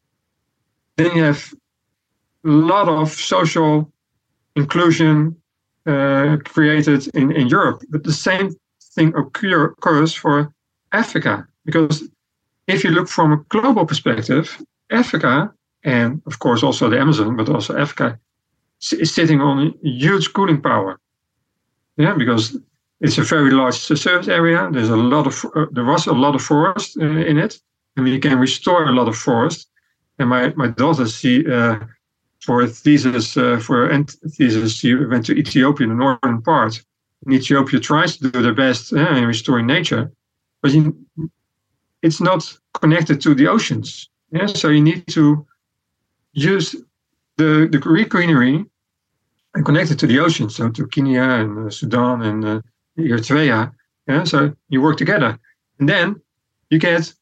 then you have a lot of social inclusion uh, created in, in Europe. But the same thing occur, occurs for Africa, because if you look from a global perspective, Africa, and of course also the Amazon, but also Africa, is sitting on huge cooling power. Yeah, because it's a very large surface area. There's a lot of uh, there was a lot of forest uh, in it, and we can restore a lot of forest. And my my daughter, she uh, for a thesis uh, for a thesis, she went to Ethiopia, the northern part. And Ethiopia tries to do their best uh, in restoring nature, but you, it's not connected to the oceans. Yeah, so you need to use the the greenery and connect it to the ocean, so to Kenya and uh, Sudan and uh, Eritrea. Yeah, so you work together, and then you get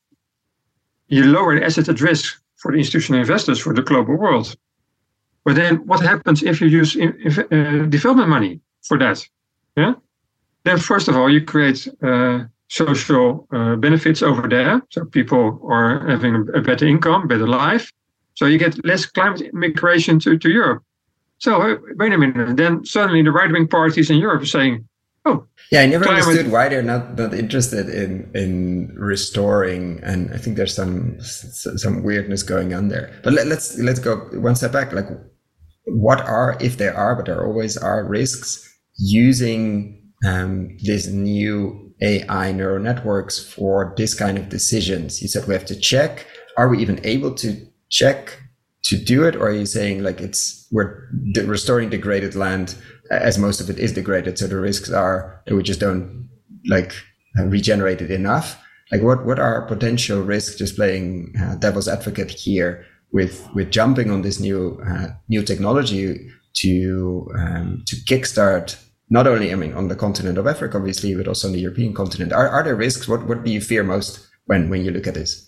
you lower the asset at risk for the institutional investors for the global world. But then, what happens if you use if, uh, development money for that? Yeah, then first of all, you create uh, social uh, benefits over there, so people are having a, a better income, better life. So you get less climate migration to, to Europe. So uh, wait a minute, then suddenly the right-wing parties in Europe are saying, "Oh, yeah, I never climate- understood why they're not, not interested in in restoring." And I think there's some some weirdness going on there. But let, let's let's go one step back. Like, what are, if there are, but there always are risks using um, these new A I neural networks for this kind of decisions? You said we have to check. Are we even able to check to do it, or are you saying like it's we're de- restoring degraded land, as most of it is degraded, so the risks are that we just don't like uh, regenerate it enough? Like what what are potential risks, just playing uh, devil's advocate here, with with jumping on this new uh, new technology to um, to kickstart not only, I mean, on the continent of Africa obviously, but also on the European continent? Are are there risks? What what do you fear most when when you look at this?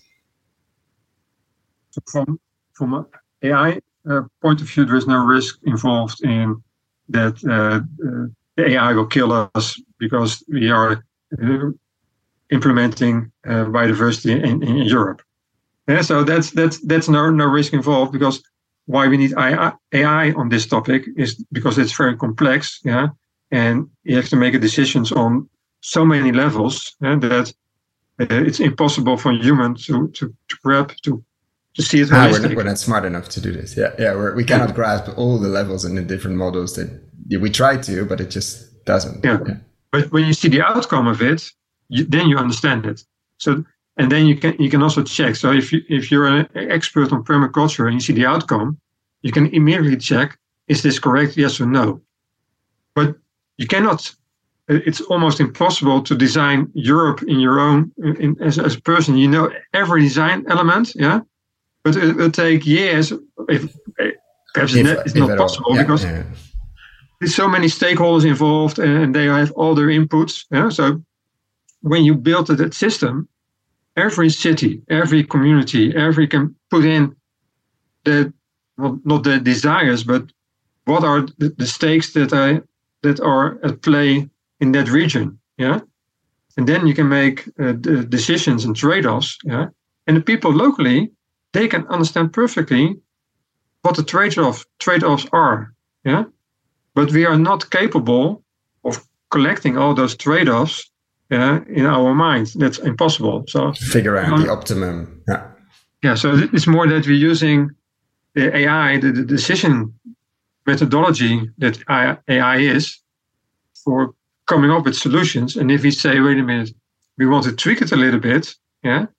From from an A I uh, point of view, there is no risk involved in that uh, uh, the A I will kill us because we are uh, implementing uh, biodiversity in, in Europe. Yeah, so that's that's that's no no risk involved, because why we need A I on this topic is because it's very complex. Yeah, and you have to make decisions on so many levels, yeah, that uh, it's impossible for humans to to to grab to. To see it ah, we're, not, we're not smart enough to do this. Yeah, yeah, we're, we cannot grasp all the levels and the different models that yeah, we try to, but it just doesn't. Yeah. yeah, but when you see the outcome of it, you, then you understand it. So, and then you can you can also check. So if you if you're an expert on permaculture and you see the outcome, you can immediately check: is this correct? Yes or no. But you cannot. It's almost impossible to design Europe in your own in, as as a person. You know every design element. Yeah. But it will take years, if perhaps if, it's not possible, yeah, because yeah. there's so many stakeholders involved and they have all their inputs. Yeah? So when you build that system, every city, every community, every can put in the, well, not the desires, but what are the, the stakes that I that are at play in that region. Yeah, and then you can make uh, the decisions and trade-offs. Yeah, and the people locally, they can understand perfectly what the trade-off trade-offs are, yeah. But we are not capable of collecting all those trade-offs uh, in our minds. That's impossible. So figure out um, the optimum. Yeah. Yeah. So it's more that we're using the A I, the, the decision methodology that A I is, for coming up with solutions. And if we say, wait a minute, we want to tweak it a little bit, yeah.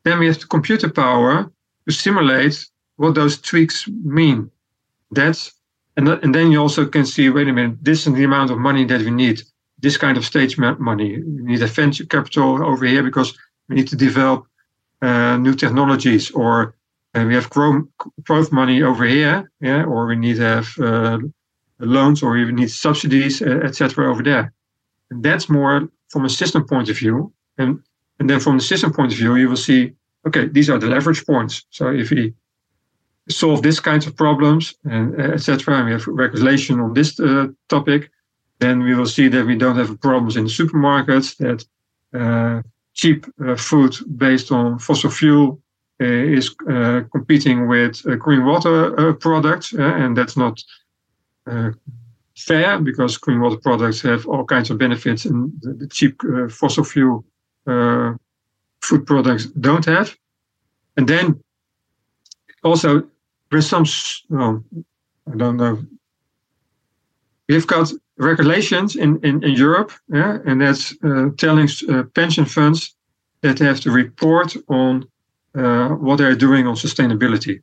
then we have the computer power to simulate what those tweaks mean. That's and, th- and then you also can see, wait a minute, this is the amount of money that we need. This kind of stage money. We need a venture capital over here because we need to develop uh, new technologies, or uh, we have growth, growth money over here, yeah, or we need to have uh, loans, or we need subsidies, uh, et cetera, over there. And that's more from a system point of view. And and then from the system point of view, you will see, okay, these are the leverage points. So if we solve this kinds of problems, and uh, et cetera, and we have regulation on this uh, topic, then we will see that we don't have problems in the supermarkets, that uh, cheap uh, food based on fossil fuel uh, is uh, competing with uh, green water uh, products, uh, and that's not uh, fair, because green water products have all kinds of benefits and the, the cheap uh, fossil fuel uh, food products don't have. And then also there's some, well, I don't know, we've got regulations in, in, in Europe, yeah, and that's uh, telling uh, pension funds that they have to report on uh, what they're doing on sustainability.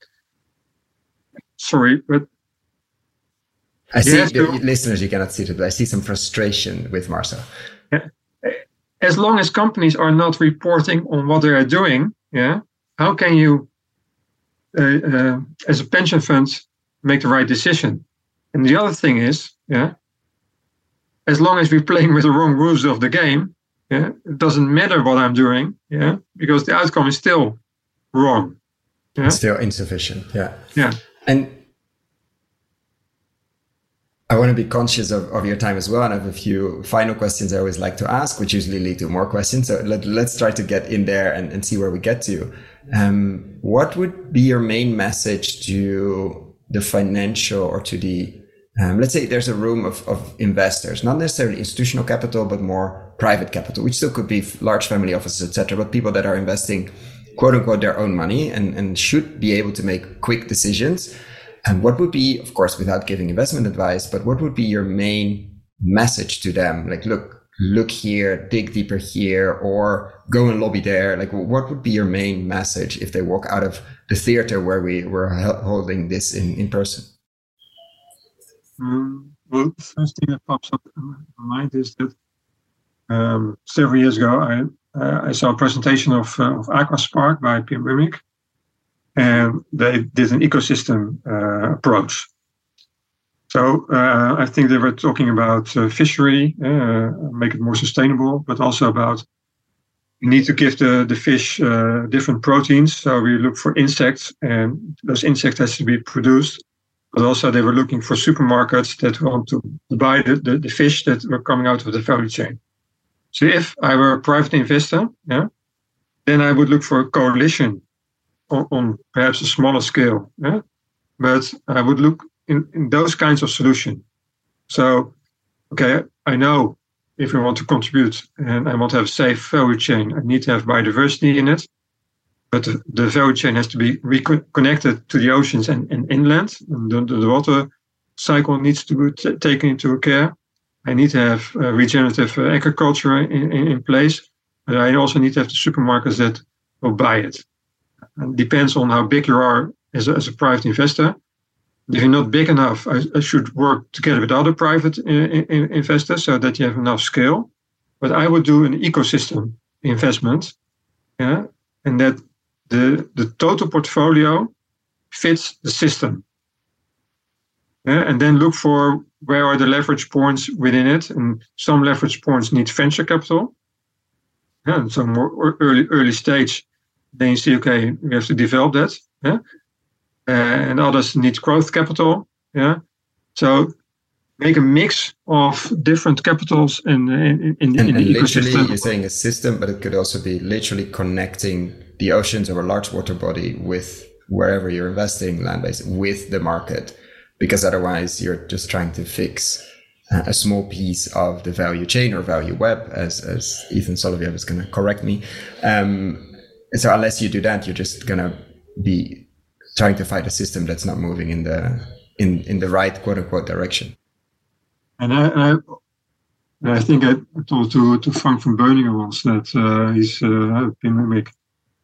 Sorry, but I see, the to, listeners, you cannot see it, but I see some frustration with Marcel. Yeah, as long as companies are not reporting on what they are doing, yeah, how can you, uh, uh, as a pension fund, make the right decision? And the other thing is, yeah, as long as we're playing with the wrong rules of the game, yeah, it doesn't matter what I'm doing, yeah, because the outcome is still wrong. Yeah? It's still insufficient, yeah. Yeah. And I want to be conscious of, of your time as well. And I have a few final questions I always like to ask, which usually lead to more questions. So let, let's try to get in there and, and see where we get to. Um, what would be your main message to the financial or to the Um, let's say there's a room of, of investors, not necessarily institutional capital, but more private capital, which still could be large family offices, et cetera, but people that are investing, quote unquote, their own money and, and should be able to make quick decisions. And what would be, of course, without giving investment advice, but what would be your main message to them? Like, look, look here, dig deeper here, or go and lobby there. Like, what would be your main message if they walk out of the theater where we were holding this in, in person? Um, well, the first thing that pops up in my mind is that um, several years ago, I uh, I saw a presentation of uh, of Aquaspark by Pim Wimmick, and they did an ecosystem uh, approach. So uh, I think they were talking about uh, fishery, uh, make it more sustainable, but also about you need to give the the fish uh, different proteins. So we look for insects, and those insects has to be produced. But also they were looking for supermarkets that want to buy the, the, the fish that were coming out of the value chain. So if I were a private investor, yeah, then I would look for a coalition on, on perhaps a smaller scale. Yeah? But I would look in, in those kinds of solutions. So, okay, I know if I want to contribute and I want to have a safe value chain, I need to have biodiversity in it. But the, the value chain has to be reconnected to the oceans and, and inland. And the, the water cycle needs to be t- taken into account. I need to have uh, regenerative uh, agriculture in, in, in place. But I also need to have the supermarkets that will buy it. It depends on how big you are as a, as a private investor. If you're not big enough, I, I should work together with other private in, in, investors so that you have enough scale. But I would do an ecosystem investment, yeah, and that The, the total portfolio fits the system. Yeah, and then look for where are the leverage points within it. And some leverage points need venture capital. Yeah, and some more early early stage, then you see, okay, we have to develop that. Yeah? Uh, and others need growth capital. Yeah. So make a mix of different capitals in, in, in, and, in the and ecosystem. Literally, you're saying a system, but it could also be literally connecting the oceans or a large water body with wherever you're investing, land-based, with the market, because otherwise you're just trying to fix uh, a small piece of the value chain or value web, as as Ethan Soloviev is going to correct me. Um, so unless you do that, you're just going to be trying to fight a system that's not moving in the in in the right quote unquote direction. And I, and I, and I think I told to to Frank van Beuningen once that uh, he's uh, Pim Wimmick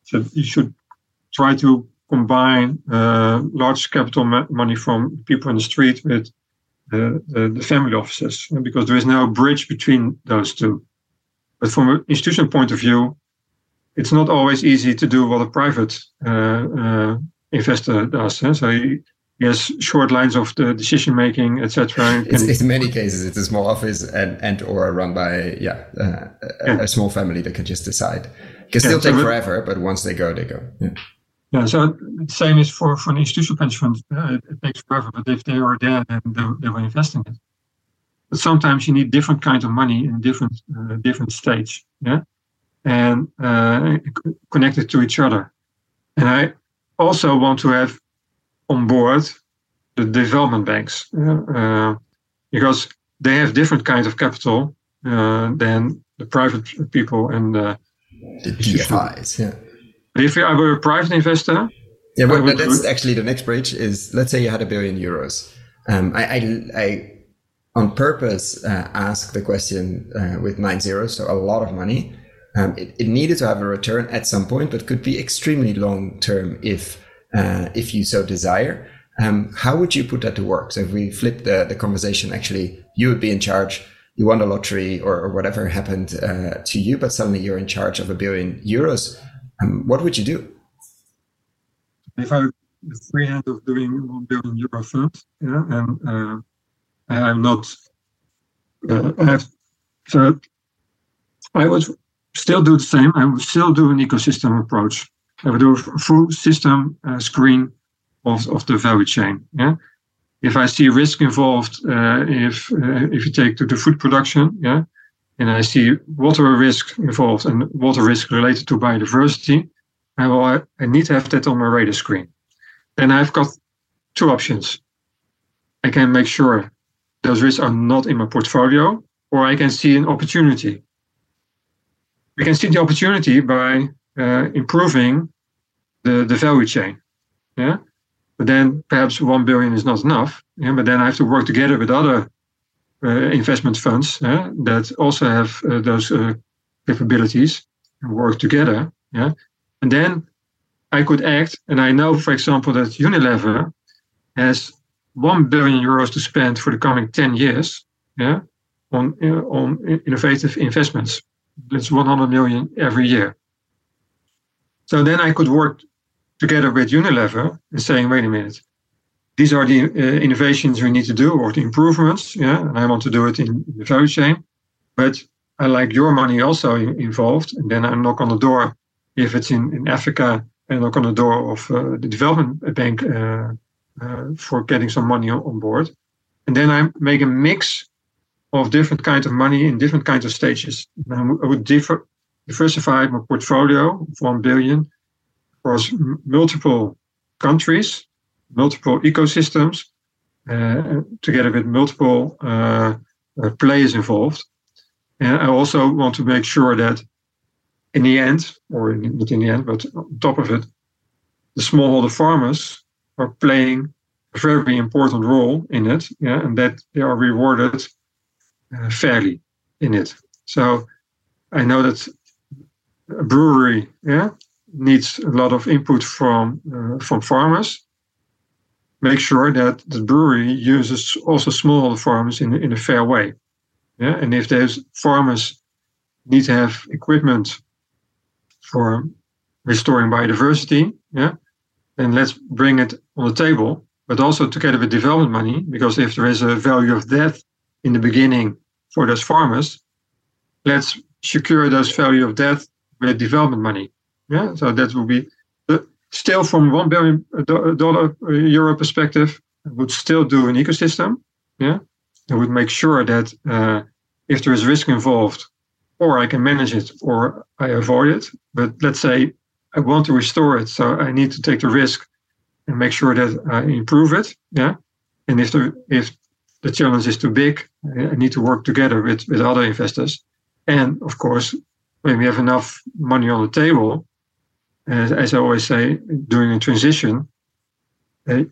So you should try to combine uh, large capital ma- money from people in the street with uh, the, the family offices, because there is no bridge between those two. But from an institutional point of view, it's not always easy to do what a private uh, uh, investor does. Eh? So he, he has short lines of the decision making, et cetera. In many cases, it's a small office and and or run by yeah, uh, a, yeah. a small family that can just decide. It can still yeah, take so forever, but once they go, they go. Yeah. Yeah. So the same is for for an institutional pension fund. Uh, it, it takes forever, but if they are there, then they, they will invest in it. But sometimes you need different kinds of money in different uh, different stage. Yeah. And uh, connected to each other. And I also want to have on board the development banks uh, because they have different kinds of capital uh, than the private people and uh, the D F Is. Yeah. But if I were a private investor, yeah, but, but that's actually the next bridge. Is let's say you had a billion euros. Um, I, I, I on purpose uh, asked the question uh, with nine zeros, so a lot of money. Um, it, it needed to have a return at some point, but could be extremely long term if uh, if you so desire. Um, how would you put that to work? So if we flip the, the conversation, actually, you would be in charge. You won the lottery or, or whatever happened uh, to you, but suddenly you're in charge of a billion euros. Um, what would you do? If I have the free hand of doing one billion euro fund, yeah, and uh, I'm not, uh, I have, so I would still do the same. I would still do an ecosystem approach. I would do a full system uh, screen of, of the value chain. Yeah. If I see risk involved, uh, if uh, if you take to the food production, yeah, and I see water risk involved and water risk related to biodiversity, I will I, I need to have that on my radar screen. Then I've got two options. I can make sure those risks are not in my portfolio, or I can see an opportunity. We can see the opportunity by uh, improving the, the value chain. Yeah, but then perhaps one billion is not enough. Yeah, but then I have to work together with other uh, investment funds yeah, that also have uh, those uh, capabilities and work together. Yeah, and then I could act. And I know, for example, that Unilever has one billion euros to spend for the coming ten years. Yeah, on uh, on innovative investments. That's one hundred million every year. So then I could work together with Unilever and saying, wait a minute, these are the uh, innovations we need to do or the improvements. Yeah, and I want to do it in the value chain. But I like your money also in, involved. And then I knock on the door. If it's in, in Africa, I knock on the door of uh, the development bank uh, uh, for getting some money on, on board. And then I make a mix of different kinds of money in different kinds of stages. I would differ, diversify my portfolio of one billion across m- multiple countries, multiple ecosystems, uh, together with multiple uh, uh, players involved. And I also want to make sure that in the end, or in, not in the end, but on top of it, the smallholder farmers are playing a very important role in it, yeah, and that they are rewarded Uh, fairly in it. So I know that a brewery yeah, needs a lot of input from uh, from farmers. Make sure that the brewery uses also small farmers in, in a fair way. Yeah? And if those farmers need to have equipment for restoring biodiversity, yeah, then let's bring it on the table, but also together with development money, because if there is a value of death in the beginning for those farmers, let's secure those value of death with development money. Yeah, so that will be uh, still from one billion dollar euro perspective. I would still do an ecosystem. Yeah, I would make sure that uh, if there is risk involved, or I can manage it, or I avoid it. But let's say I want to restore it, so I need to take the risk and make sure that I improve it. Yeah, and if the if the challenge is too big, I need to work together with, with other investors. And of course, when we have enough money on the table, as, as I always say, during a transition, uh,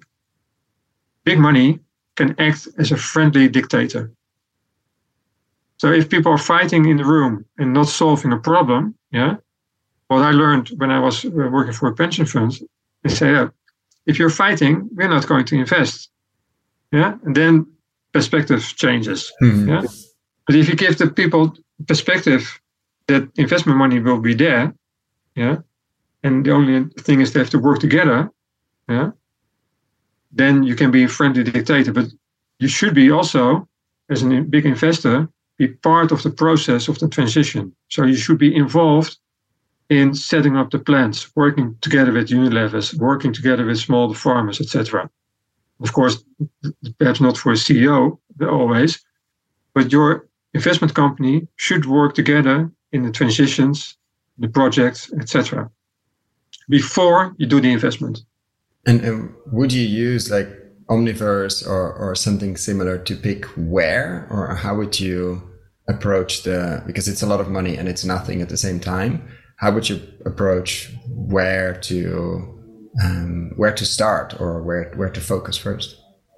big money can act as a friendly dictator. So if people are fighting in the room and not solving a problem, yeah, what I learned when I was working for a pension fund, they say, uh, if you're fighting, we're not going to invest. Yeah, and then perspective changes. Mm-hmm. Yeah, but if you give the people perspective that investment money will be there, yeah, and the only thing is they have to work together, yeah, then you can be a friendly dictator. But you should be also, as a big investor, be part of the process of the transition. So you should be involved in setting up the plans, working together with Unilevers, working together with small farmers, et cetera. Of course, perhaps not for a C E O always, but your investment company should work together in the transitions, the projects, et cetera, before you do the investment. And, and would you use like Omniverse or, or something similar to pick where, or how would you approach the, because it's a lot of money and it's nothing at the same time, how would you approach where to um, where to start or where where to focus first?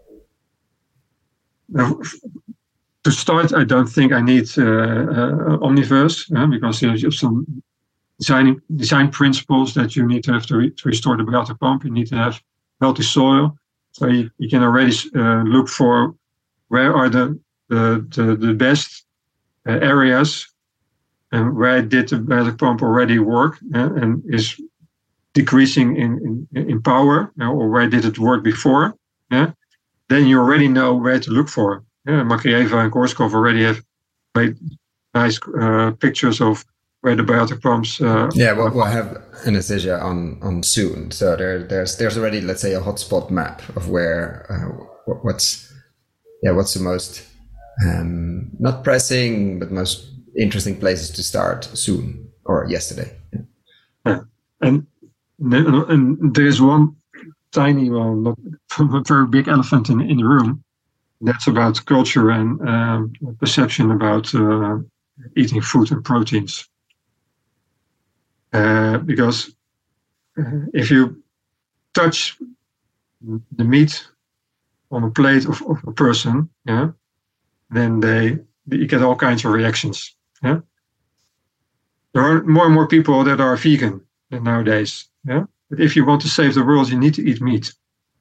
Now, to start, I don't think I need uh, uh, Omniverse uh, because there's some designing design principles that you need to have to, re- to restore the biotic pump. You need to have healthy soil, so you, you can already uh, look for where are the the the, the best uh, areas and where did the biotic pump already work uh, and is decreasing in, in, in power, you know, or where did it work before? Yeah, then you already know where to look for. Yeah, Makrieva and Korskov already have made nice uh, pictures of where the biotic pumps. Uh, yeah, well, we'll have anesthesia on on soon. So there, there's there's already, let's say, a hotspot map of where uh, what's yeah what's the most um, not pressing but most interesting places to start soon or yesterday. Yeah, yeah. and and there is one tiny, well, not a very big elephant in in the room. That's about culture and um, perception about uh, eating food and proteins. Uh, because uh, if you touch the meat on a plate of, of a person, yeah, then they you get all kinds of reactions. Yeah, there are more and more people that are vegan nowadays. Yeah, but if you want to save the world, you need to eat meat.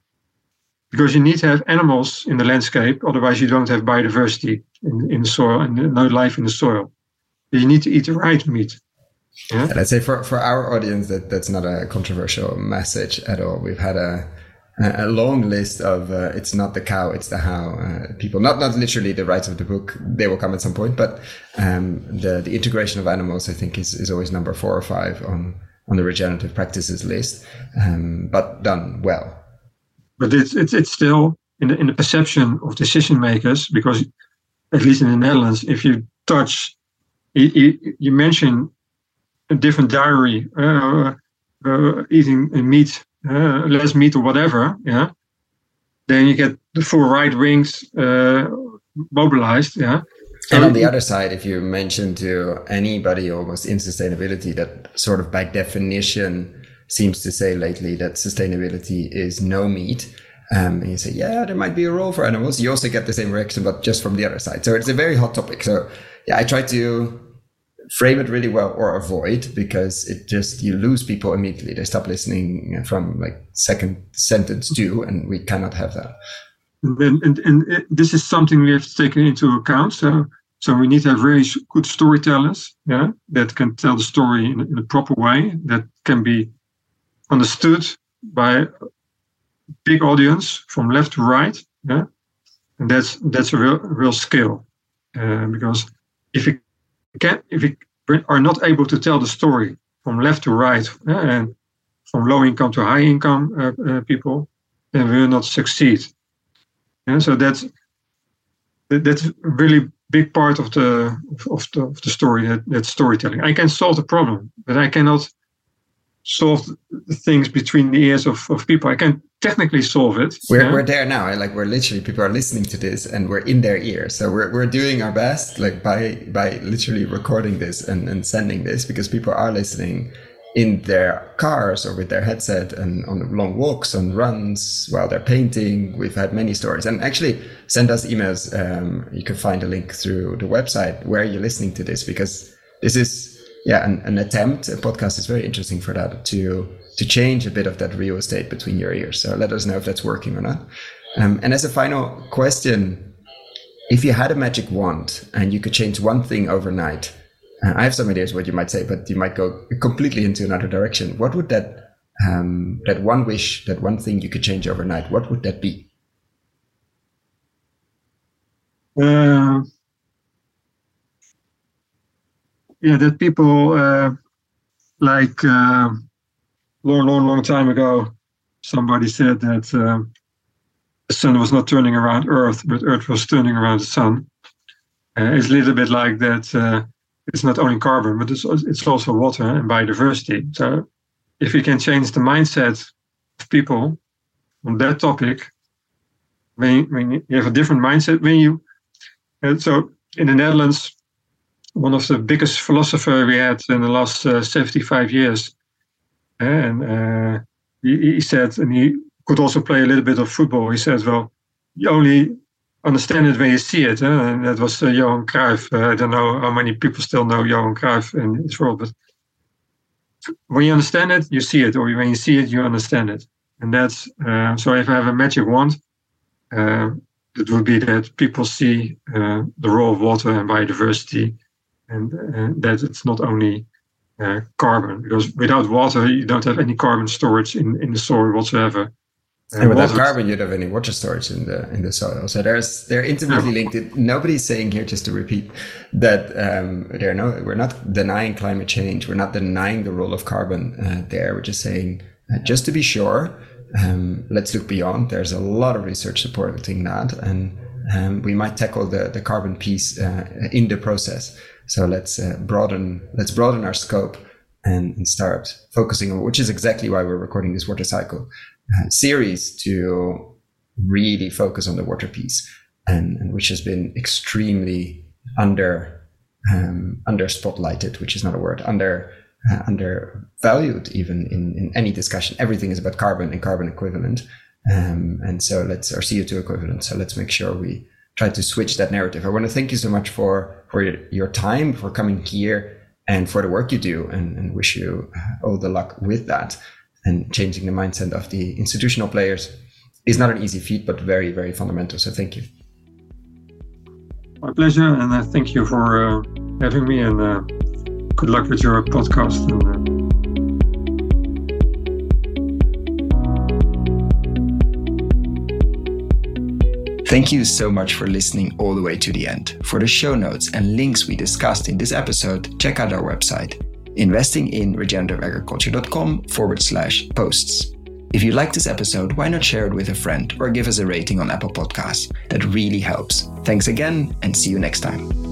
Because you need to have animals in the landscape, otherwise you don't have biodiversity in, in the soil and no life in the soil. You need to eat the right meat. Yeah? And I'd say for, for our audience that that's not a controversial message at all. We've had a a long list of uh, it's not the cow, it's the how. Uh, people, not not literally the rights of the book, they will come at some point, but um, the the integration of animals, I think, is, is always number four or five on on the regenerative practices list, um, but done well. But it's it's it's still in the in the perception of decision makers, because at least in the Netherlands, if you touch, you, you, you mention a different diary, uh, uh, eating meat, uh, less meat or whatever, yeah, then you get the full right wings uh, mobilized, yeah. So and on the other side, if you mention to anybody almost in sustainability that sort of by definition seems to say lately that sustainability is no meat, um, and you say, yeah, there might be a role for animals, you also get the same reaction, but just from the other side. So it's a very hot topic. So yeah, I try to frame it really well or avoid, because it just, you lose people immediately. They stop listening from like second sentence two, and we cannot have that. And, and, and it, this is something we have to take into account. So so we need to have very good storytellers, yeah, that can tell the story in, in a proper way, that can be understood by a big audience from left to right, yeah, and that's that's a real real skill, uh, because if you can if you are not able to tell the story from left to right, yeah, and from low income to high income uh, uh, people, then we will not succeed. And so that's that's a really big part of the of the, of the story. That, that storytelling. I can solve the problem, but I cannot solve the things between the ears of, of people. I can technically solve it. We're yeah? we're there now. Like we're literally, people are listening to this and we're in their ears. So we're we're doing our best, like by by literally recording this and, and sending this, because people are listening in their cars or with their headset and on long walks, on runs, while they're painting. We've had many stories. And actually send us emails. Um, you can find a link through the website where you're listening to this, because this is yeah, an, an attempt, a podcast is very interesting for that, to to change a bit of that real estate between your ears. So let us know if that's working or not. Um, and as a final question, if you had a magic wand and you could change one thing overnight, uh, I have some ideas what you might say, but you might go completely into another direction. What would that um, that one wish, that one thing you could change overnight, what would that be? Uh, yeah, that people uh, like uh, long, long, long time ago, somebody said that uh, the sun was not turning around Earth, but Earth was turning around the sun. Uh, it's a little bit like that. Uh, it's not only carbon, but it's it's also water and biodiversity. So, if we can change the mindset of people on that topic, when when you have a different mindset, when you And so in the Netherlands, one of the biggest philosophers we had in the last uh, seventy-five years, and uh, he, he said, and he could also play a little bit of football. He said, well, you only understand it when you see it. Huh? And that was uh, Johan Cruyff. Uh, I don't know how many people still know Johan Cruyff in this world, but when you understand it, you see it, or when you see it, you understand it. And that's, uh, so if I have a magic wand, uh, it would be that people see uh, the role of water and biodiversity, and uh, that it's not only uh, carbon, because without water, you don't have any carbon storage in, in the soil whatsoever. Uh, and without carbon, you don't have any water storage in the in the soil. So there's they're intimately linked. Nobody's saying here, just to repeat, that um, they're no, we're not denying climate change. We're not denying the role of carbon uh, there. We're just saying, uh, just to be sure, um, let's look beyond. There's a lot of research supporting that, and um, we might tackle the the carbon piece uh, in the process. So let's uh, broaden let's broaden our scope and, and start focusing on, which is exactly why we're recording this water cycle uh, series, to really focus on the water piece, and, and which has been extremely under um, under spotlighted, which is not a word, under uh, undervalued even in, in any discussion. Everything is about carbon and carbon equivalent, um, and so let's or C O two equivalent. So let's make sure we try to switch that narrative. I want to thank you so much for for your, your time, for coming here, and for the work you do, and, and wish you all the luck with that. And changing the mindset of the institutional players is not an easy feat, but very, very fundamental. So thank you. My pleasure, and uh, thank you for uh, having me, and uh, good luck with your podcast. And, uh... Thank you so much for listening all the way to the end. For the show notes and links we discussed in this episode, check out our website, investinginregenerativeagriculture.com forward slash posts. If you like this episode, why not share it with a friend or give us a rating on Apple Podcasts? That really helps. Thanks again, and see you next time.